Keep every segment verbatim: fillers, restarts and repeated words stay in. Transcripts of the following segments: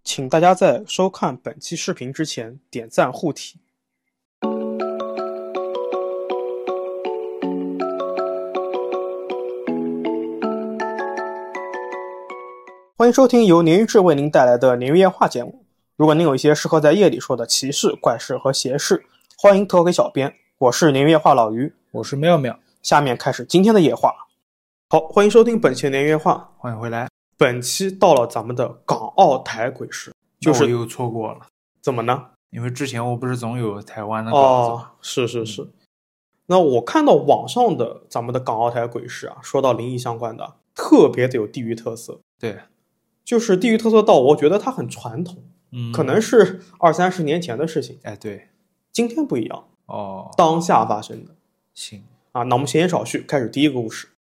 请大家在收看本期视频之前点赞护体。欢迎收听由鲶鱼志为您带来的鲶鱼夜话节目。如果您有一些适合在夜里说的奇事、怪事和邪事，欢迎投给小编。我是鲶鱼夜话老于， 我是妙妙。 下面开始今天的夜话。好，欢迎收听本期的鲶鱼夜话， 欢迎回来。 本期到了咱们的港澳台鬼事，就是我又错过了。 怎么呢？ 因为之前我不是总有台湾的稿子。 哦，是是是、嗯。那我看到网上的咱们的港澳台鬼事啊，说到灵异相关的，特别的有地域特色。 对， 就是地域特色到我觉得它很传统， 嗯， 可能是二三十年前的事情。 哎，对， 今天不一样哦， 当下发生的。 行啊，那我们闲言少叙，开始第一个故事。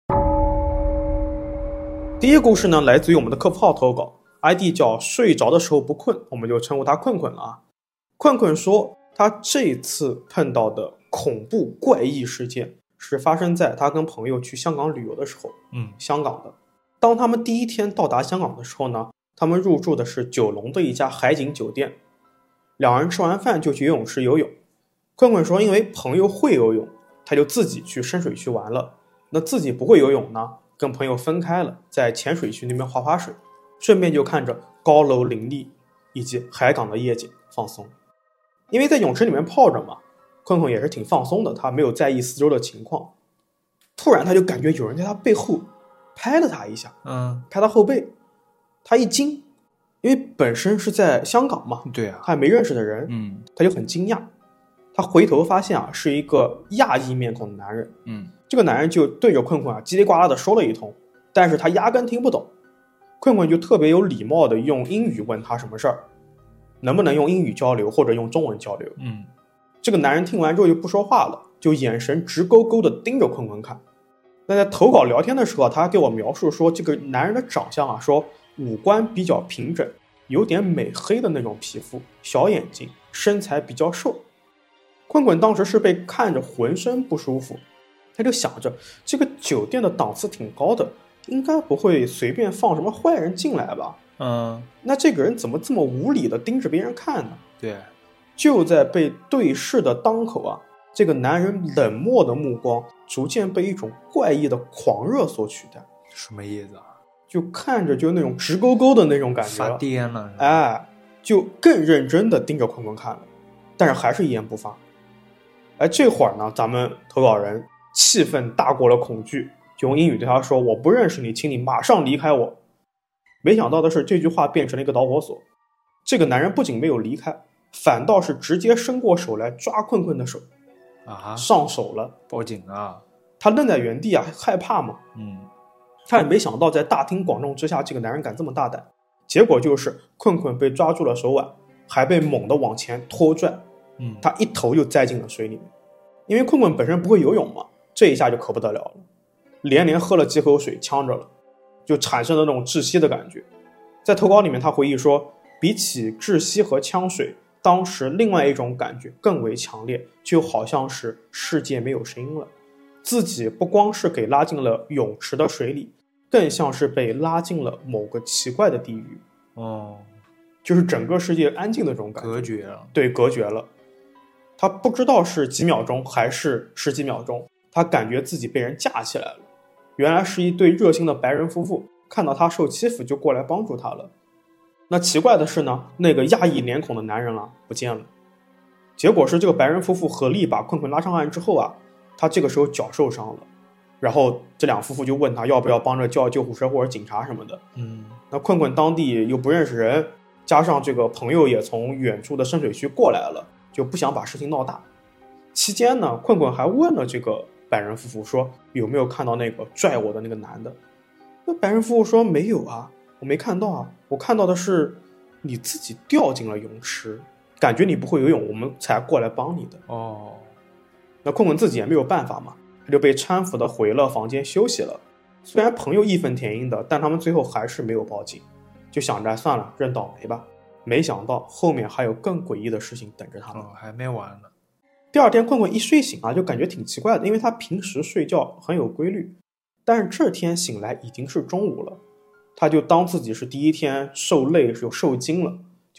第一个故事呢，来自于我们的客服号投稿 ，I D 叫睡着的时候不困，我们就称呼他困困了啊。困困说，他这次碰到的恐怖怪异事件是发生在他跟朋友去香港旅游的时候。 嗯， 香港的。当他们第一天到达香港的时候呢，他们入住的是九龙的一家海景酒店。两人吃完饭就去游泳池游泳。困困说，因为朋友会游泳，他就自己去深水区玩了。那自己不会游泳呢，跟朋友分开了，在浅水区那边划划水，顺便就看着高楼林立以及海港的夜景放松。因为在泳池里面泡着嘛，困困也是挺放松的，他没有在意四周的情况。突然他就感觉有人在他背后拍了他一下， 嗯， 拍他后背，他一惊，因为本身是在香港嘛， 对啊， 他也没认识的人， 嗯， 他就很惊讶。他回头发现啊，是一个亚裔面孔的男人， 嗯， 这个男人就对着困困啊叽里呱啦的说了一通，但是他压根听不懂。困困就特别有礼貌的用英语问他什么事儿，能不能用英语交流或者用中文交流。 嗯， 这个男人听完之后就不说话了，就眼神直勾勾的盯着困困看。那在投稿聊天的时候，他还给我描述说，这个男人的长相啊，说五官比较平整，有点美黑的那种皮肤，小眼睛，身材比较瘦。困困当时是被看着浑身不舒服，他就想着这个酒店的档次挺高的，应该不会随便放什么坏人进来吧。 嗯， 那这个人怎么这么无理的盯着别人看呢？ 对， 就在被对视的当口啊，这个男人冷漠的目光逐渐被一种怪异的狂热所取代。 什么意思啊？ 就看着就那种直勾勾的那种感觉了， 发癫了， 哎，就更认真的盯着困困看了，但是还是一言不发。哎，这会儿呢，咱们投稿人气氛大过了恐惧，就用英语对他说：“我不认识你，请你马上离开我。”没想到的是，这句话变成了一个导火索。这个男人不仅没有离开，反倒是直接伸过手来抓困困的手， 啊， 上手了， 报警啊！ 他愣在原地啊，害怕嘛。 嗯， 他也没想到在大庭广众之下，这个男人敢这么大胆。结果就是困困被抓住了手腕，还被猛地往前拖拽。 嗯， 他一头就栽进了水里面。因为困困本身不会游泳嘛，这一下就可不得了了，连连喝了几口水，呛着了，就产生了那种窒息的感觉。在投稿里面他回忆说，比起窒息和呛水，当时另外一种感觉更为强烈，就好像是世界没有声音了，自己不光是给拉进了泳池的水里，更像是被拉进了某个奇怪的地狱。 哦， 就是整个世界安静的这种感觉， 隔绝了。 对，隔绝了。他不知道是几秒钟还是十几秒钟，他感觉自己被人架起来了。原来是一对热心的白人夫妇，看到他受欺负就过来帮助他了。那奇怪的是呢，那个亚裔脸孔的男人啊不见了。结果是这个白人夫妇合力把困困拉上岸之后啊，他这个时候脚受伤了，然后这两夫妇就问他要不要帮着叫救护车或者警察什么的。 嗯， 那困困当地又不认识人，加上这个朋友也从远处的深水区过来了，就不想把事情闹大。期间呢，困困还问了这个白人夫妇说有没有看到那个拽我的那个男的。那白人夫妇说没有啊，我没看到啊，我看到的是你自己掉进了泳池，感觉你不会游泳，我们才过来帮你的。 哦， 那困困自己也没有办法嘛，他就被搀扶的回了房间休息了。虽然朋友义愤填膺的，但他们最后还是没有报警，就想着算了，认倒霉吧。没想到后面还有更诡异的事情等着他们。 哦，还没完呢。 第二天困困一睡醒啊，就感觉挺奇怪的，因为他平时睡觉很有规律，但是这天醒来已经是中午了。他就当自己是第一天受累又受惊了，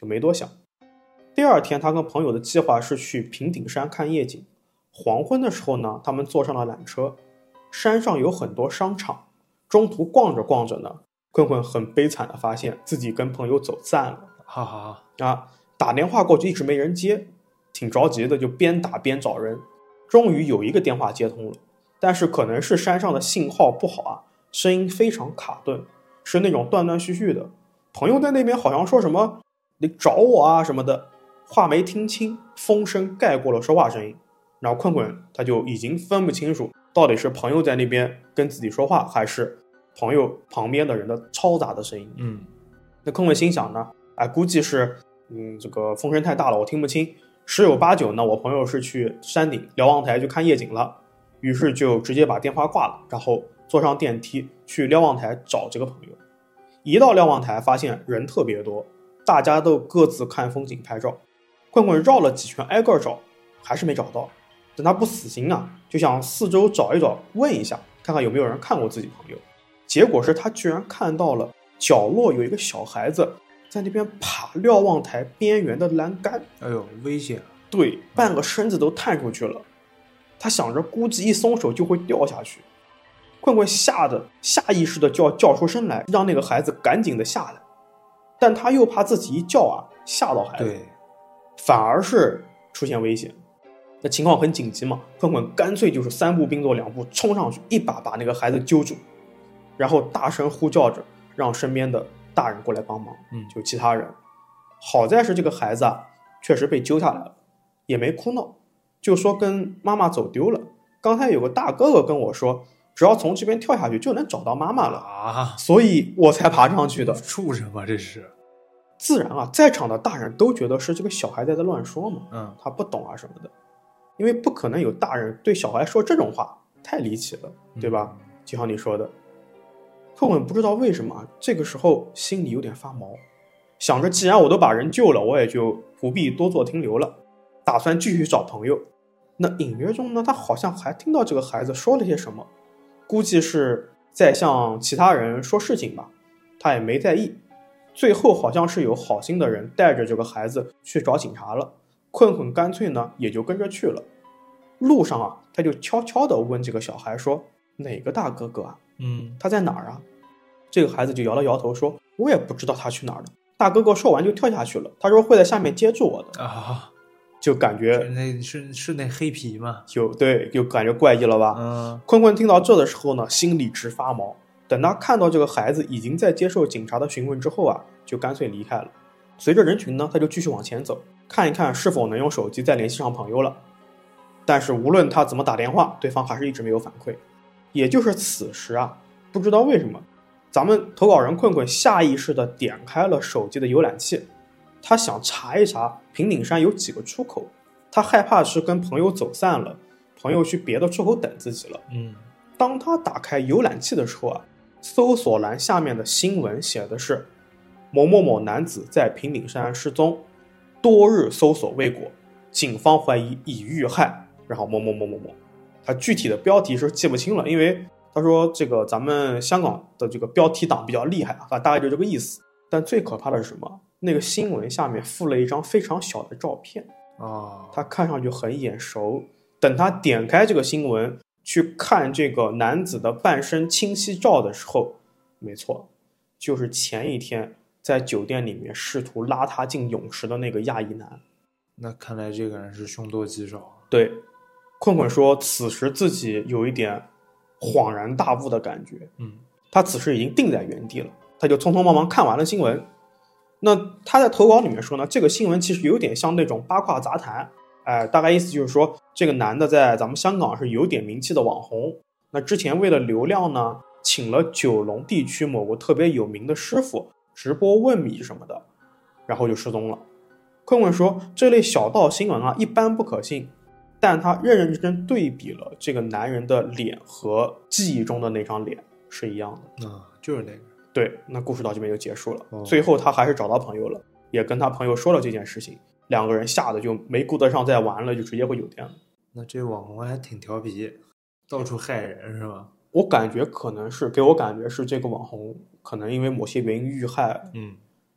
就没多想。第二天，他跟朋友的计划是去平顶山看夜景。黄昏的时候呢，他们坐上了缆车。山上有很多商场，中途逛着逛着呢，困困很悲惨的发现自己跟朋友走散了。 哈哈啊，打电话过去一直没人接，挺着急的，就边打边找人。终于有一个电话接通了，但是可能是山上的信号不好啊，声音非常卡顿，是那种断断续续的。朋友在那边好像说什么你找我啊什么的，话没听清，风声盖过了说话声音。然后困困他就已经分不清楚到底是朋友在那边跟自己说话，还是朋友旁边的人的嘈杂的声音。 嗯， 那困困心想呢，哎，估计是嗯这个风声太大了，我听不清。十有八九呢，我朋友是去山顶瞭望台去看夜景了，于是就直接把电话挂了，然后坐上电梯去瞭望台找这个朋友。一到瞭望台，发现人特别多，大家都各自看风景拍照。困困绕了几圈，挨个找，还是没找到。但他不死心啊，就想四周找一找，问一下，看看有没有人看过自己朋友。结果是他居然看到了角落有一个小孩子在那边爬瞭望台边缘的栏杆。 哎呦，危险！ 对，半个身子都探出去了。他想着估计一松手就会掉下去。困困吓得下意识的就要叫出声来，让那个孩子赶紧的下来。但他又怕自己一叫啊吓到孩子， 对， 反而是出现危险。那情况很紧急嘛，困困干脆就是三步并作两步冲上去，一把把那个孩子揪住，然后大声呼叫着让身边的大人过来帮忙。 嗯， 就其他人。好在是这个孩子啊确实被揪下来了，也没哭闹，就说跟妈妈走丢了。刚才有个大哥哥跟我说，只要从这边跳下去就能找到妈妈了啊， 所以我才爬上去的。 畜生吧这是。 自然啊，在场的大人都觉得是这个小孩在在乱说嘛， 嗯， 他不懂啊什么的，因为不可能有大人对小孩说这种话，太离奇了，对吧？嗯、就像你说的，困困不知道为什么这个时候心里有点发毛，想着既然我都把人救了，我也就不必多做停留了，打算继续找朋友。那隐约中呢，他好像还听到这个孩子说了些什么，估计是在向其他人说事情吧，他也没在意。最后好像是有好心的人带着这个孩子去找警察了，困困干脆呢也就跟着去了。路上啊，他就悄悄地问这个小孩说：“哪个大哥哥啊？ 嗯， 他在哪儿啊？”这个孩子就摇了摇头说：“我也不知道他去哪儿了。”大哥哥说完就跳下去了，他说会在下面接住我的啊， 就感觉那是是那黑皮吗？ 就对，就感觉怪异了吧？ 嗯， 困困听到这的时候呢，心里直发毛。等他看到这个孩子已经在接受警察的询问之后啊，就干脆离开了。随着人群呢，他就继续往前走，看一看是否能用手机再联系上朋友了。但是无论他怎么打电话，对方还是一直没有反馈。也就是此时啊，不知道为什么，咱们投稿人困困下意识地点开了手机的浏览器，他想查一查平顶山有几个出口，他害怕是跟朋友走散了，朋友去别的出口等自己了。 嗯， 当他打开浏览器的时候啊，搜索栏下面的新闻写的是某某某男子在平顶山失踪，多日搜索未果，警方怀疑已遇害，然后某某某某某。他具体的标题是记不清了，因为他说这个咱们香港的这个标题党比较厉害啊，大概就这个意思。但最可怕的是什么？那个新闻下面附了一张非常小的照片哦， 他看上去很眼熟。等他点开这个新闻去看这个男子的半身清晰照的时候，没错，就是前一天在酒店里面试图拉他进泳池的那个亚裔男。 那看来这个人是凶多吉少。 对，困困说此时自己有一点恍然大悟的感觉。 嗯， 他此时已经定在原地了，他就匆匆忙忙看完了新闻。那他在投稿里面说呢，这个新闻其实有点像那种八卦杂谈，哎，大概意思就是说，这个男的在咱们香港是有点名气的网红。那之前为了流量呢，请了九龙地区某个特别有名的师傅直播问米什么的，然后就失踪了。困困说，这类小道新闻啊，一般不可信，但他认认真真对比了这个男人的脸和记忆中的那张脸是一样的。 啊，就是那个。 对，那故事到这边就结束了。 哦， 最后他还是找到朋友了，也跟他朋友说了这件事情，两个人吓得就没顾得上再玩了，就直接回酒店了。 那这网红还挺调皮，到处害人是吧？ 我感觉可能是给我感觉是这个网红可能因为某些原因遇害了。 嗯，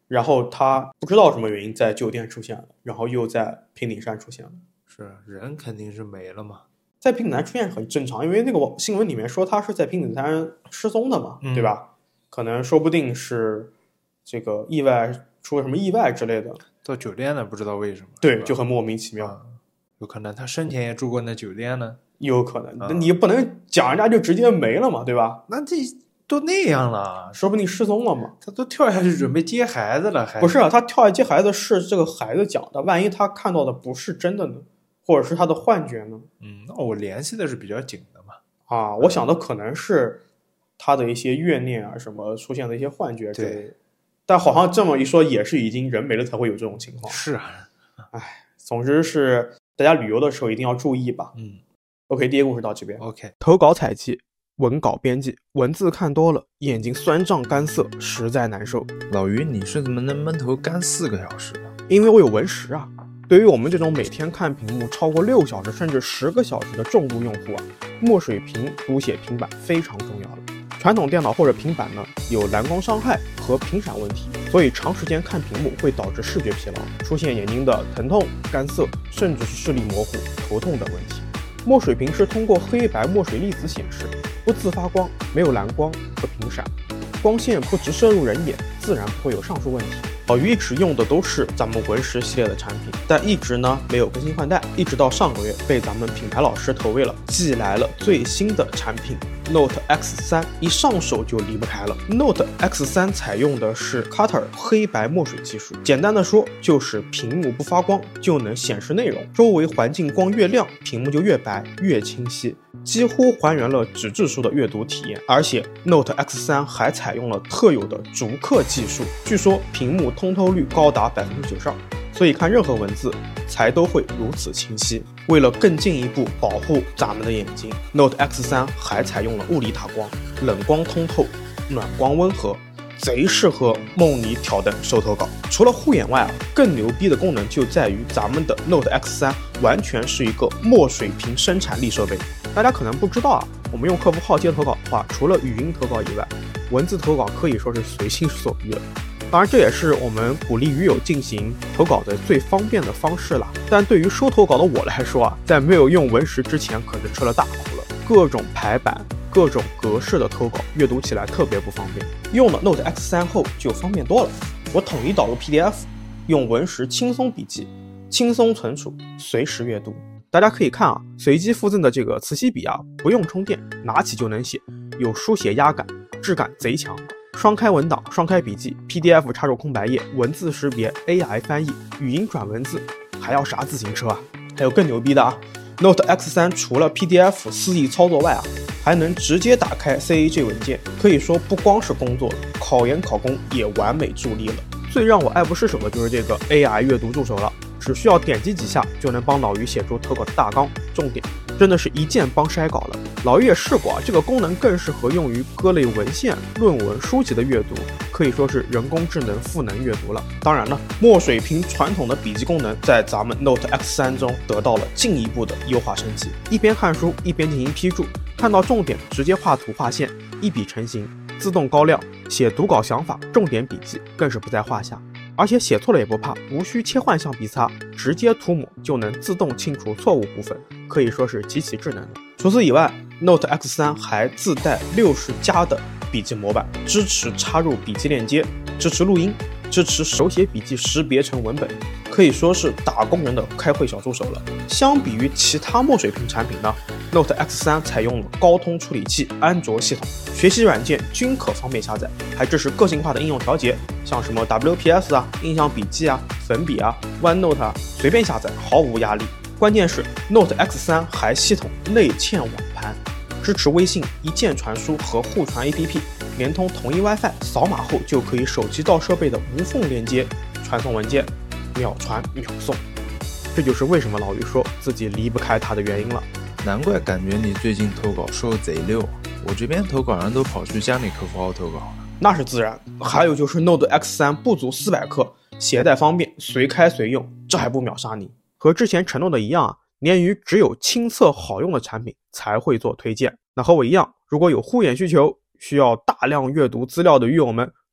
然后他不知道什么原因在酒店出现了，然后又在平顶山出现了。 是人肯定是没了嘛， 在平顶山出现很正常，因为那个新闻里面说他是在平顶山失踪的嘛， 嗯、 对吧？可能说不定是这个意外出了什么意外之类的， 到酒店了不知道为什么， 对，就很莫名其妙、 啊。有可能他生前也住过那酒店呢， 有可能， 啊、 你不能讲人家就直接没了嘛，对吧？ 那这都那样了， 说不定失踪了嘛。 他都跳下去准备接孩子了，还不是啊？他跳下接孩子是这个孩子讲的，万一他看到的不是真的呢，或者是他的幻觉呢？ 嗯，那我联系的是比较紧的嘛。 啊，我想的可能是他的一些怨念啊，什么出现的一些幻觉之类的。 对， 但好像这么一说，也是已经人没了才会有这种情况。 是啊， 哎，总之是大家旅游的时候一定要注意吧。 嗯 ，OK，第一个故事到这边。 OK， 投稿采集。文稿编辑，文字看多了，眼睛酸胀干涩，实在难受。 老于，你是怎么能闷头干四个小时的？ 因为我有文识啊。对于我们这种每天看屏幕超过六小时甚至十个小时的重度用户啊，墨水屏读写平板非常重要了。传统电脑或者平板呢，有蓝光伤害和频闪问题，所以长时间看屏幕会导致视觉疲劳，出现眼睛的疼痛、干涩，甚至是视力模糊、头痛等问题。墨水屏是通过黑白墨水粒子显示，不自发光，没有蓝光和频闪，光线不直射入人眼，自然不会有上述问题。老于一直用的都是咱们文识系列的产品，但一直呢没有更新换代，一直到上个月被咱们品牌老师投喂了，寄来了最新的产品 Note X 三，一上手就离不开了。Note X 三采用的是 Cutter 黑白墨水技术，简单的说就是屏幕不发光就能显示内容，周围环境光越亮，屏幕就越白越清晰，几乎还原了纸质书的阅读体验。而且 Note X 三还采用了特有的逐刻技术，据说屏幕通透率高达 百分之九十二， 所以看任何文字才都会如此清晰。为了更进一步保护咱们的眼睛， Note X 三还采用了物理打光，冷光通透，暖光温和，贼适合梦里挑灯收投稿。除了护眼外啊，更牛逼的功能就在于咱们的 Note X 三完全是一个墨水屏生产力设备。大家可能不知道啊，我们用客服号接投稿的话，除了语音投稿以外，文字投稿可以说是随心所欲了。当然，这也是我们鼓励鱼友进行投稿的最方便的方式了。但对于收投稿的我来说啊，在没有用文识之前，可是吃了大苦了。各种排版、各种格式的投稿，阅读起来特别不方便。用了 Note X 三后就方便多了。我统一导入 P D F， 用文识轻松笔记，轻松存储，随时阅读。大家可以看啊，随机附赠的这个磁吸笔啊，不用充电，拿起就能写，有书写压感，质感贼强。双开文档，双开笔记 ，P D F 插入空白页，文字识别 A I 翻译，语音转文字，还要啥自行车啊？还有更牛逼的啊 ！Note X 三除了 P D F 肆意操作外啊，还能直接打开 C A G 文件，可以说不光是工作了，考研考公也完美助力了。最让我爱不释手的就是这个 A I 阅读助手了，只需要点击几下就能帮老于写出投稿的大纲、重点，真的是一键帮筛稿了。老于也试过啊，这个功能更适合用于各类文献、论文、书籍的阅读，可以说是人工智能赋能阅读了。当然了，墨水屏传统的笔记功能在咱们 Note X 三中得到了进一步的优化升级，一边看书一边进行批注，看到重点直接画图画线，一笔成型，自动高亮，写读稿想法、重点笔记更是不在话下。而且写错了也不怕，无需切换橡皮擦，直接涂抹就能自动清除错误部分，可以说是极其智能的。除此以外， Note X 三还自带六十加的笔记模板，支持插入笔记链接，支持录音，支持手写笔记识别成文本，可以说是打工人的开会小助手了。相比于其他墨水屏产品呢， Note X 三采用了高通处理器安卓系统，学习软件均可方便下载，还支持个性化的应用调节，像什么 W P S 啊、印象笔记啊、粉笔啊、OneNote 啊，随便下载，毫无压力。关键是 Note X 三还系统内嵌网盘，支持微信一键传输和互传 A P P， 连通统一 WiFi， 扫码后就可以手机到设备的无缝连接，传送文件，秒传秒送。这就是为什么老于说自己离不开它的原因了。 难怪感觉你最近投稿收贼溜，我这边投稿人都跑去家里客服号投稿了。 那是自然。还有就是 Note X 三不足四百克，携带方便，随开随用，这还不秒杀你？和之前承诺的一样啊，鲶鱼只有亲测好用的产品才会做推荐。那和我一样，如果有护眼需求，需要大量阅读资料的鱼友们，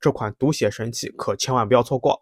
这款读写神器可千万不要错过。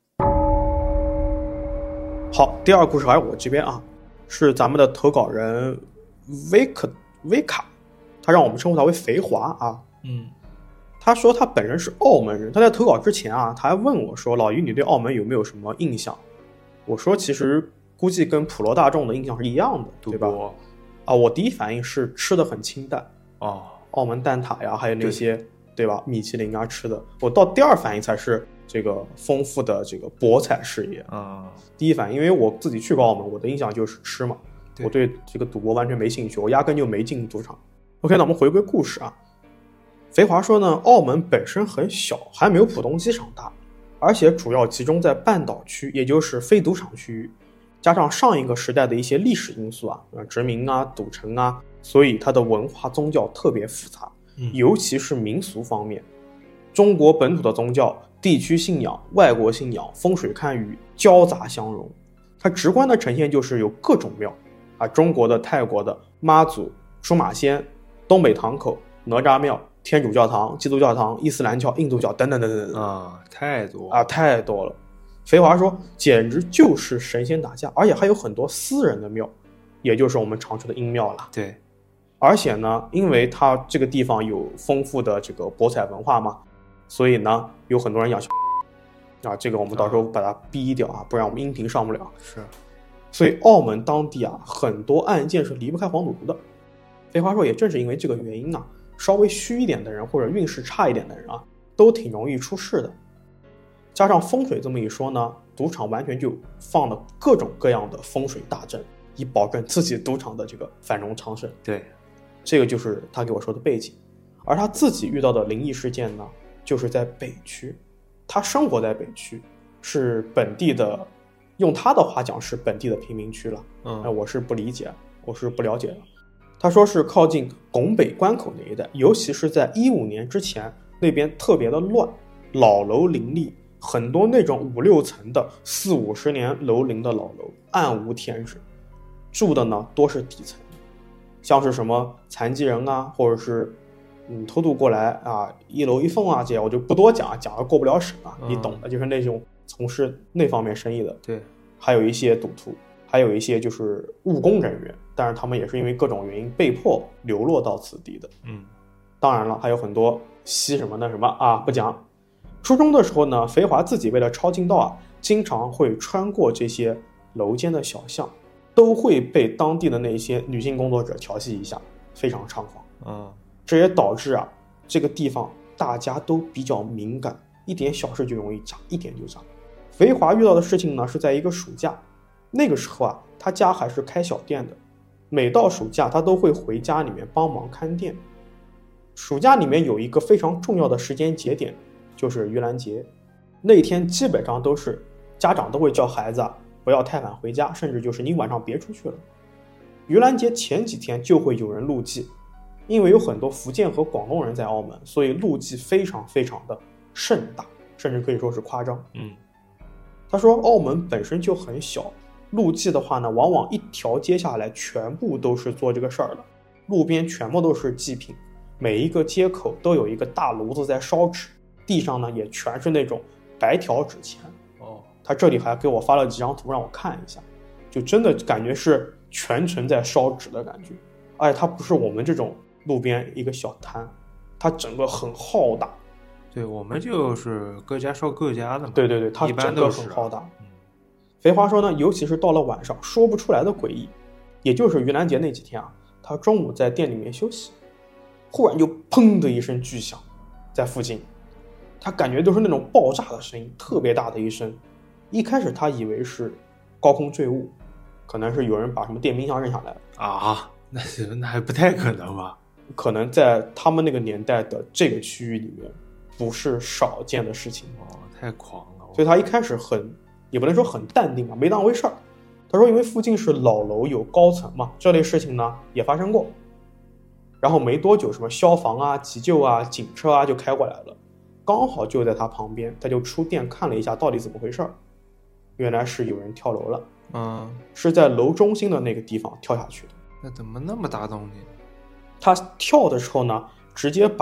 好，第二个故事还是我这边啊，是咱们的投稿人维克维卡，他让我们称呼他为肥华啊。 嗯， 他说他本人是澳门人，他在投稿之前啊，他还问我说：“老于，你对澳门有没有什么印象？”我说：“其实估计跟普罗大众的印象是一样的，对吧？”啊，我第一反应是吃的很清淡哦， 澳门蛋挞呀，还有那些 对, 对吧，米其林啊吃的。我到第二反应才是这个丰富的这个博彩事业啊、嗯。 第一反应，因为我自己去过澳门，我的印象就是吃嘛，对我对这个赌博完全没兴趣，我压根就没进赌场。OK， 那我们回归故事啊。肥华说呢，澳门本身很小，还没有浦东机场大，而且主要集中在半岛区，也就是非赌场区域。加上上一个时代的一些历史因素啊，殖民啊、赌城啊，所以它的文化宗教特别复杂， 嗯、 尤其是民俗方面，中国本土的宗教、地区信仰、外国信仰、风水看雨交杂相融。它直观的呈现就是有各种庙啊，中国的、泰国的、妈祖、出马仙、东北堂口、哪吒庙、天主教堂、基督教堂、伊斯兰教、印度教等等等等等啊，太多啊，太多了。肥华说简直就是神仙打架，而且还有很多私人的庙，也就是我们常说的阴庙了。 对， 而且呢，因为它这个地方有丰富的这个博彩文化嘛，所以呢有很多人养啊，这个我们到时候把它逼掉啊，不然我们音频上不了。 是， 所以澳门当地啊很多案件是离不开黄赌毒的。肥华说也正是因为这个原因啊，稍微虚一点的人或者运势差一点的人啊，都挺容易出事的。加上风水这么一说呢，赌场完全就放了各种各样的风水大阵，以保证自己赌场的这个繁荣昌盛。 对， 这个就是他给我说的背景。而他自己遇到的灵异事件呢，就是在北区，他生活在北区，是本地的，用他的话讲是本地的贫民区了。 嗯， 哎，我是不理解，我是不了解的。他说是靠近拱北关口那一带，尤其是在一五年之前，那边特别的乱，老楼林立。很多那种五六层的四五十年楼龄的老楼，暗无天日，住的呢多是底层，像是什么残疾人啊，或者是嗯偷渡过来啊，一楼一凤啊这些，我就不多讲，讲了过不了审啊，你懂的，就是那种从事那方面生意的。 对， 还有一些赌徒，还有一些就是务工人员，但是他们也是因为各种原因被迫流落到此地的。 嗯， 当然了，还有很多吸什么那什么啊，不讲。初中的时候呢，肥华自己为了抄近道啊，经常会穿过这些楼间的小巷，都会被当地的那些女性工作者调戏一下，非常猖狂。 嗯， 这也导致啊，这个地方大家都比较敏感，一点小事就容易炸，一点就炸。肥华遇到的事情呢，是在一个暑假，那个时候啊，他家还是开小店的，每到暑假他都会回家里面帮忙看店。暑假里面有一个非常重要的时间节点，就是盂兰节，那天基本上都是家长都会叫孩子啊不要太晚回家，甚至就是你晚上别出去了。盂兰节前几天就会有人路祭，因为有很多福建和广东人在澳门，所以路祭非常非常的盛大，甚至可以说是夸张。 嗯， 他说澳门本身就很小，路祭的话呢，往往一条街下来全部都是做这个事儿的，路边全部都是祭品，每一个街口都有一个大炉子在烧纸，地上呢也全是那种白条纸钱。 哦， 他这里还给我发了几张图让我看一下，就真的感觉是全程在烧纸的感觉。而且它不是我们这种路边一个小摊，它整个很浩大。 对，我们就是各家烧各家的嘛。 对对对，它整个很浩大。嗯、肥华说呢，尤其是到了晚上，说不出来的诡异。也就是盂兰节那几天啊，他中午在店里面休息，忽然就砰的一声巨响，在附近，他感觉都是那种爆炸的声音，特别大的一声。一开始他以为是高空坠物，可能是有人把什么电冰箱扔下来了啊，那那还不太可能吧？ 可能在他们那个年代的这个区域里面，不是少见的事情。 哦，太狂了！ 所以他一开始很，也不能说很淡定吧，没当回事儿。他说，因为附近是老楼有高层嘛，这类事情呢也发生过。然后没多久，什么消防啊、急救啊、警车啊就开过来了，刚好就在他旁边，他就出店看了一下到底怎么回事儿。原来是有人跳楼了， 嗯， 是在楼中心的那个地方跳下去的。 那怎么那么大动静？ 他跳的时候呢，直接把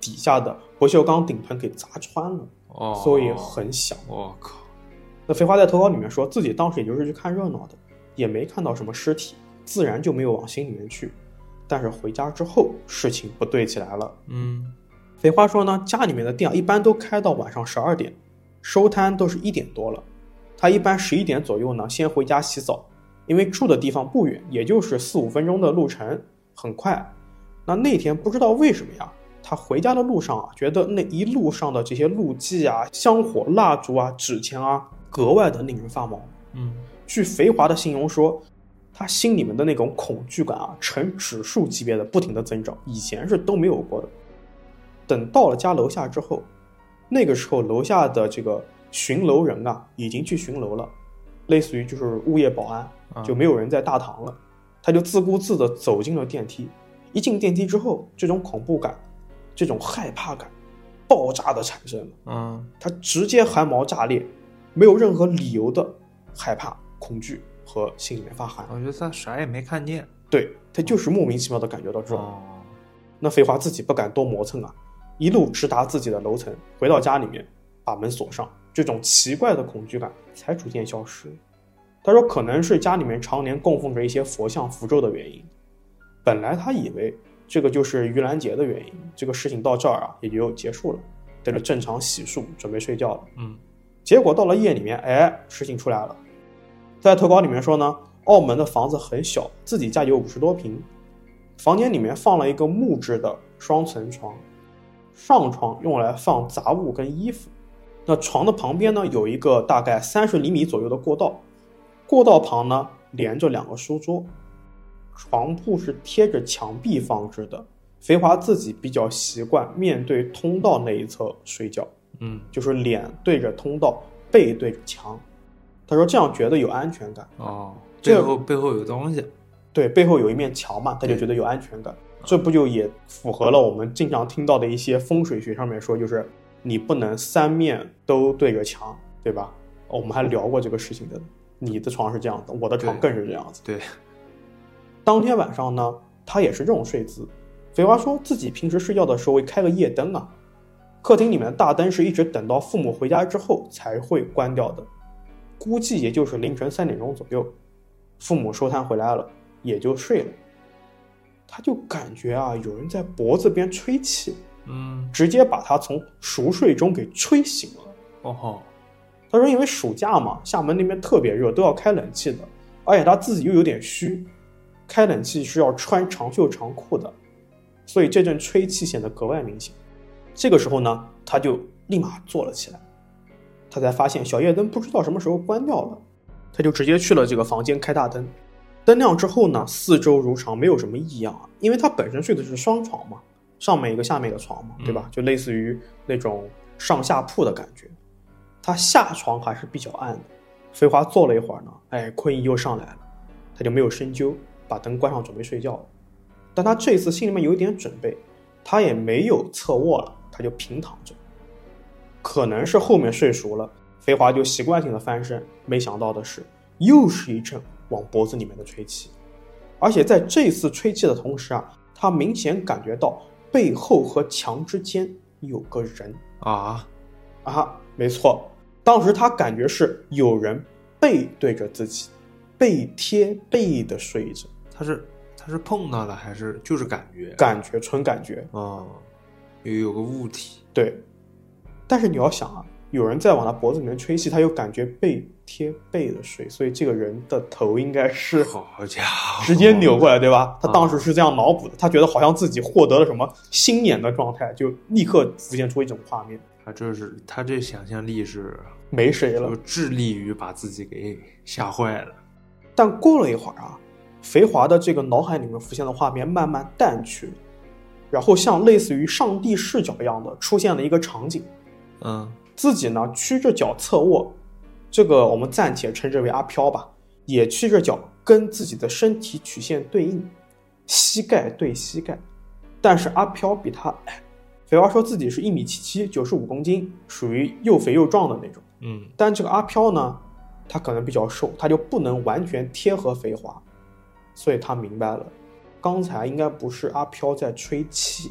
底下的不锈钢顶棚给砸穿了， 哦， 所以很响。 我靠！ 那肥华在投稿里面说自己当时也就是去看热闹的，也没看到什么尸体，自然就没有往心里面去。但是回家之后，事情不对起来了。 嗯， 肥华说呢，家里面的店一般都开到晚上十二点，收摊都是一点多了。他一般十一点左右呢，先回家洗澡，因为住的地方不远，也就是四五分钟的路程，很快。那那天不知道为什么呀，他回家的路上啊，觉得那一路上的这些路迹啊、香火、蜡烛啊、纸钱啊，格外的令人发毛。 嗯， 据肥华的形容说，他心里面的那种恐惧感啊，呈指数级别的不停的增长，以前是都没有过的。等到了家楼下之后，那个时候楼下的这个巡楼人啊，已经去巡楼了，类似于就是物业保安，就没有人在大堂了。他就自顾自的走进了电梯。一进电梯之后，这种恐怖感、这种害怕感爆炸的产生了。 嗯， 他直接汗毛炸裂，没有任何理由的害怕、恐惧和心里面发寒。 我觉得他啥也没看见。 对，他就是莫名其妙的感觉到这种。 哦， 那肥华自己不敢多磨蹭啊，一路直达自己的楼层，回到家里面把门锁上，这种奇怪的恐惧感才逐渐消失。他说可能是家里面常年供奉着一些佛像符咒的原因。本来他以为这个就是盂兰节的原因，这个事情到这儿啊也就结束了，得了正常洗漱，准备睡觉了。 嗯， 结果到了夜里面，哎，事情出来了。在投稿里面说呢，澳门的房子很小，自己家有五十多平，房间里面放了一个木质的双层床，上床用来放杂物跟衣服。那床的旁边呢有一个大概三十厘米左右的过道，过道旁呢连着两个书桌。床铺是贴着墙壁放置的，肥华自己比较习惯面对通道那一侧睡觉， 嗯， 就是脸对着通道，背对着墙。他说这样觉得有安全感。 哦，背后背后有东西， 对，背后有一面墙嘛，他就觉得有安全感。这不就也符合了我们经常听到的一些风水学上面说，就是你不能三面都对着墙，对吧？我们还聊过这个事情的。你的床是这样的，我的床更是这样子。 对。 当天晚上呢，他也是这种睡姿。肥华说自己平时睡觉的时候会开个夜灯啊，客厅里面的大灯是一直等到父母回家之后才会关掉的，估计也就是凌晨三点钟左右，父母收摊回来了，也就睡了。他就感觉啊，有人在脖子边吹气， 嗯， 直接把他从熟睡中给吹醒了。 哦吼， 他说因为暑假嘛，厦门那边特别热，都要开冷气的，而且他自己又有点虚，开冷气是要穿长袖长裤的，所以这阵吹气显得格外明显。这个时候呢，他就立马坐了起来，他才发现小夜灯不知道什么时候关掉了，他就直接去了这个房间开大灯。灯亮之后呢，四周如常，没有什么异样啊，因为他本身睡的是双床嘛，上面一个下面一个床嘛，对吧？就类似于那种上下铺的感觉。他下床还是比较暗的，肥华坐了一会儿呢，哎，困意又上来了，他就没有深究，把灯关上准备睡觉了。但他这次心里面有一点准备，他也没有侧卧了，他就平躺着。可能是后面睡熟了，肥华就习惯性的翻身，没想到的是又是一阵往脖子里面的吹气。而且在这次吹气的同时啊，他明显感觉到背后和墙之间有个人啊啊，没错，当时他感觉是有人背对着自己，背贴背的睡着。 他是他是碰到了还是就是感觉？ 感觉，纯感觉。 哦，有有个物体。 对，但是你要想啊，有人在往他脖子里面吹气，他又感觉背贴背的睡，所以这个人的头应该是好家伙， 直接扭过来，对吧？他当时是这样脑补的，他觉得好像自己获得了什么心眼的状态，就立刻浮现出一种画面。 他这是他这想象力是没谁了， 就致力于把自己给吓坏了。 但过了一会儿啊，肥华的这个脑海里面浮现的画面慢慢淡去了，然后像类似于上帝视角一样的出现了一个场景。 嗯， 自己呢屈着脚侧卧，这个我们暂且称之为阿飘吧，也屈着脚跟自己的身体曲线对应，膝盖对膝盖，但是阿飘比他矮。肥华说自己是一米七七，九十五公斤，属于又肥又壮的那种。 嗯， 但这个阿飘呢，他可能比较瘦，他就不能完全贴合肥华，所以他明白了，刚才应该不是阿飘在吹气，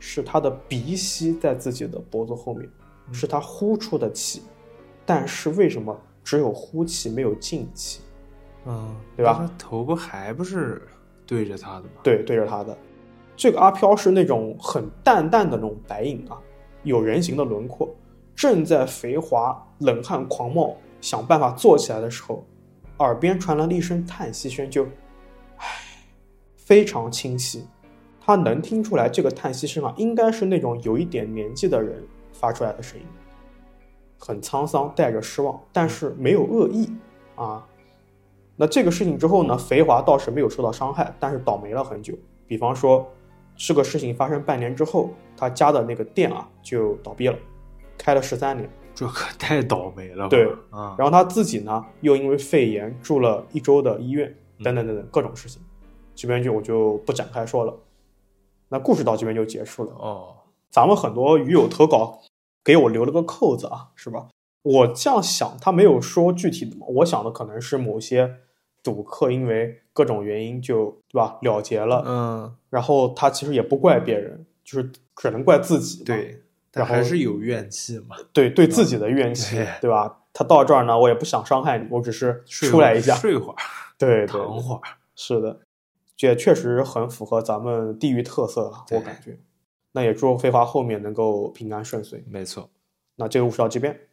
是他的鼻息在自己的脖子后面，是他呼出的气，但是为什么只有呼气没有进气？ 嗯， 对吧？ 他头不还不是对着他的吗？ 对，对着他的。这个阿飘是那种很淡淡的那种白影啊，有人形的轮廓。正在肥华冷汗狂冒，想办法坐起来的时候，耳边传来了一声叹息声，就唉，非常清晰。他能听出来这个叹息声啊，应该是那种有一点年纪的人发出来的声音，很沧桑，带着失望，但是没有恶意啊。那这个事情之后呢，肥华倒是没有受到伤害，但是倒霉了很久。比方说，这个事情发生半年之后，他家的那个店啊就倒闭了，开了十三年。 这可太倒霉了吧。 对， 啊， 然后他自己呢又因为肺炎住了一周的医院，等等等等各种事情，这边就我就不展开说了。那故事到这边就结束了。 哦， 咱们很多鱼友投稿给我留了个扣子啊，是吧？我这样想，他没有说具体的嘛，我想的可能是某些赌客因为各种原因就对吧了结了， 嗯， 然后他其实也不怪别人，就是只能怪自己嘛。 对， 然后还是有怨气嘛。 对，对自己的怨气， 对对吧？他到这儿呢，我也不想伤害你，我只是出来一下， 睡会儿， 对，对， 躺会儿。 是的，这也确实很符合咱们地域特色了，我感觉。那也祝飞华后面能够平安顺遂。 没错。 那这个故事到这边。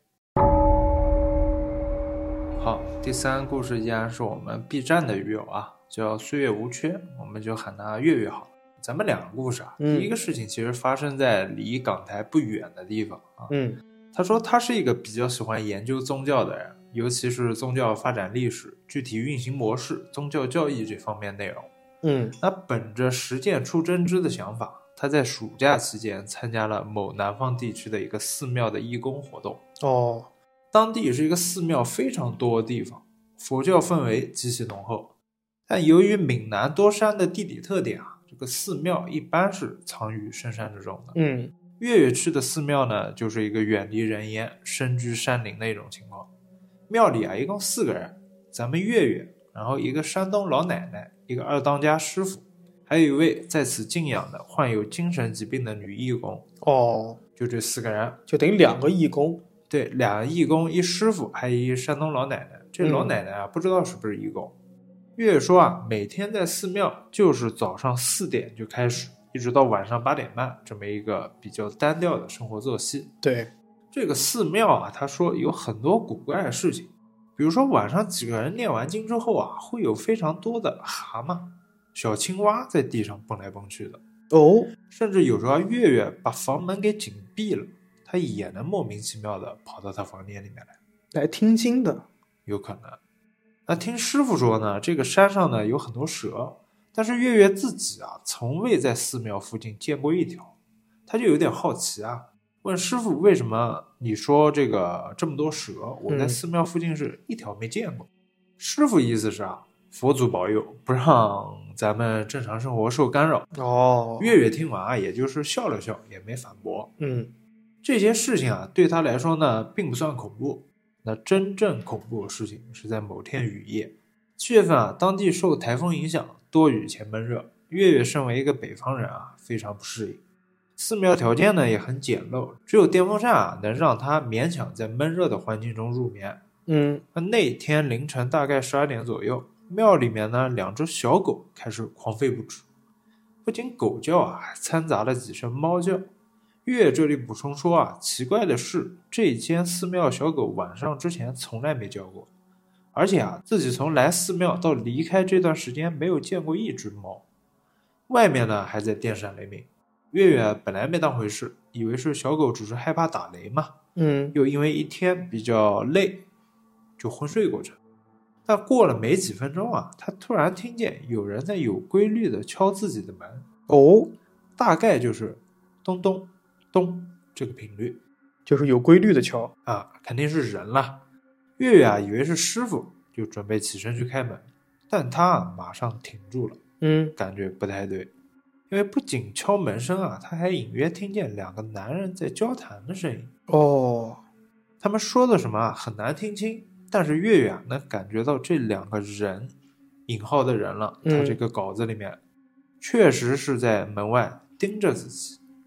好，第三故事依然是我们 B 站的鱼友啊，叫岁月无缺，我们就喊他月月好。咱们两个故事啊， 嗯、 第一个事情其实发生在离港台不远的地方啊。 嗯， 他说他是一个比较喜欢研究宗教的人，尤其是宗教发展历史、具体运行模式、宗教教义这方面内容。 嗯， 那本着实践出真知的想法，他在暑假期间参加了某南方地区的一个寺庙的义工活动。 哦， 当地是一个寺庙非常多的地方，佛教氛围极其浓厚，但由于闽南多山的地理特点啊，这个寺庙一般是藏于深山之中的。 嗯， 月月去的寺庙呢，就是一个远离人烟、深居山林的一种情况。庙里啊，一共四个人，咱们月月，然后一个山东老奶奶，一个二当家师傅，还有一位在此静养的患有精神疾病的女义工。 哦， 就这四个人， 就等于两个义工。 对，两个义工，一师傅，还有一山东老奶奶。这老奶奶啊，嗯、不知道是不是义工。月月说啊，每天在寺庙就是早上四点就开始，一直到晚上八点半，这么一个比较单调的生活作息。 对， 这个寺庙啊，他说有很多古怪的事情，比如说晚上几个人念完经之后啊，会有非常多的蛤蟆、小青蛙在地上蹦来蹦去的。 哦， 甚至有时候月月把房门给紧闭了，他也能莫名其妙的跑到他房间里面来， 来听经的， 有可能。那听师傅说呢，这个山上呢有很多蛇，但是月月自己啊从未在寺庙附近见过一条，他就有点好奇啊，问师傅为什么你说这个这么多蛇，我在寺庙附近是一条没见过。嗯、师傅意思是啊，佛祖保佑，不让咱们正常生活受干扰。 哦， 月月听完啊，也就是笑了笑，也没反驳。 嗯， 这些事情啊，对他来说呢，并不算恐怖。那真正恐怖的事情是在某天雨夜，七月份啊，当地受台风影响，多雨且闷热。月月身为一个北方人啊，非常不适应。寺庙条件呢也很简陋，只有电风扇啊，能让他勉强在闷热的环境中入眠。 嗯， 那天凌晨大概十二点左右，庙里面呢，两只小狗开始狂吠不止，不仅狗叫啊，还掺杂了几声猫叫。月这里补充说啊，奇怪的是，这间寺庙小狗晚上之前从来没叫过，而且啊，自己从来寺庙到离开这段时间没有见过一只猫。外面呢还在电闪雷鸣，月月本来没当回事，以为是小狗只是害怕打雷嘛， 嗯， 又因为一天比较累，就昏睡过去。但过了没几分钟啊，他突然听见有人在有规律的敲自己的门。 哦， 大概就是咚咚咚这个频率， 就是有规律的敲啊，肯定是人了。月月啊以为是师傅，就准备起身去开门，但他啊马上停住了， 嗯， 感觉不太对，因为不仅敲门声啊，他还隐约听见两个男人在交谈的声音。 哦， 他们说的什么啊很难听清，但是月月啊能感觉到这两个人，引号的人了，他这个稿子里面、嗯、确实是在门外盯着自己。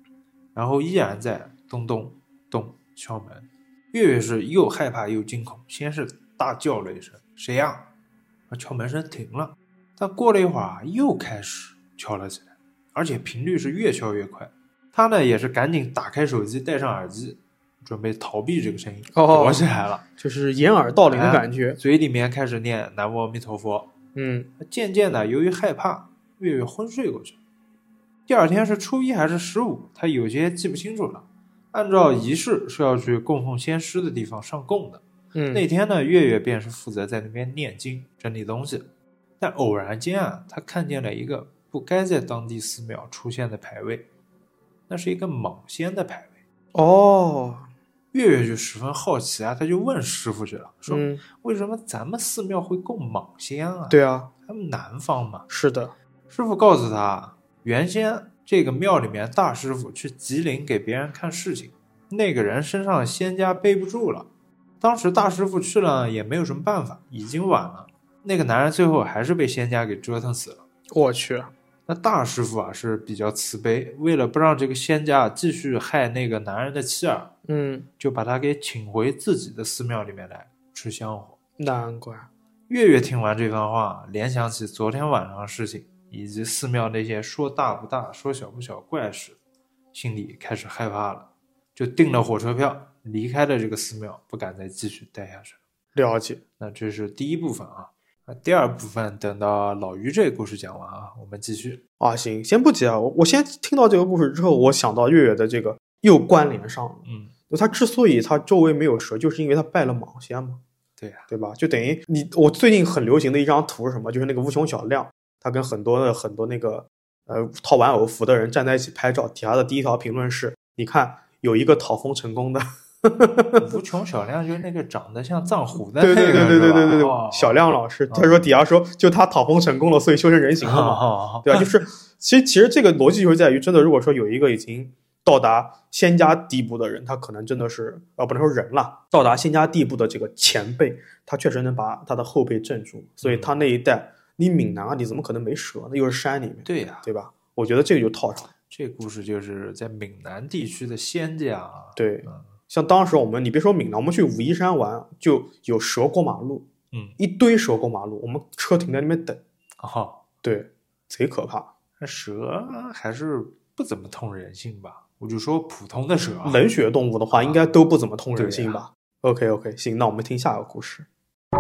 然后依然在咚咚咚敲门。月月是又害怕又惊恐，先是大叫了一声谁呀，敲门声停了，但过了一会儿又开始敲了起来，而且频率是越敲越快。他呢也是赶紧打开手机，戴上耳机，准备逃避这个声音，躲起来了， 就是掩耳盗铃的感觉、 哎、嘴里面开始念南无阿弥陀佛。 嗯， 渐渐的由于害怕，月月昏睡过去。第二天是初一还是十五，他有些记不清楚了。按照仪式是要去供奉先师的地方上供的。 嗯， 那天呢，月月便是负责在那边念经整理东西。但偶然间啊，他看见了一个不该在当地寺庙出现的牌位，那是一个蟒仙的牌位。 哦， 月月就十分好奇啊，他就问师傅去了，说、 嗯、 为什么咱们寺庙会供蟒仙啊？ 对啊， 他们南方嘛。 是的。 师傅告诉他，原先这个庙里面大师傅去吉林给别人看事情，那个人身上的仙家背不住了，当时大师傅去了也没有什么办法，已经晚了，那个男人最后还是被仙家给折腾死了。 我去， 那大师傅啊是比较慈悲，为了不让这个仙家继续害那个男人的妻儿， 嗯， 就把他给请回自己的寺庙里面来吃香火。 难怪。 月月听完这番话，联想起昨天晚上的事情，以及寺庙那些说大不大说小不小怪事，心里开始害怕了，就订了火车票离开了这个寺庙，不敢再继续待下去了解。 那这是第一部分啊。第二部分等到老于这个故事讲完啊，我们继续啊。行，先不急啊，我我先听到这个故事之后，我想到月月的这个又关联上了。 嗯， 他之所以他周围没有蛇，就是因为他拜了蟒仙嘛。 对呀、啊， 对吧？就等于你，我最近很流行的一张图是什么？就是那个无穷小亮，他跟很多的很多那个呃套玩偶服的人站在一起拍照，底下的第一条评论是：你看有一个讨封成功的。 无穷小亮就是那个长得像藏狐的那个，对对对对对对对对， 哦、 小亮老师，他说底下说就他讨封成功了，所以修成人形了嘛， 哦、 对吧？就是其实其实这个逻辑就是在于，真的如果说有一个已经到达仙家地步的人，他可能真的是呃不能说人了，到达仙家地步的这个前辈，他确实能把他的后辈镇住，所以他那一代，你闽南啊，你怎么可能没蛇？那又是山里面， 对呀、啊， 对吧？我觉得这个就套上了。 这故事就是在闽南地区的仙家， 对。 嗯， 像当时我们，你别说闽南，我们去武夷山玩，就有蛇过马路， 嗯， 一堆蛇过马路，我们车停在那边等， 哦， 对，贼可怕。 那蛇还是不怎么通人性吧？我就说普通的蛇、啊， 冷血动物的话，应该都不怎么通人性吧、 啊、 ？OK OK， 行，那我们听下个故事。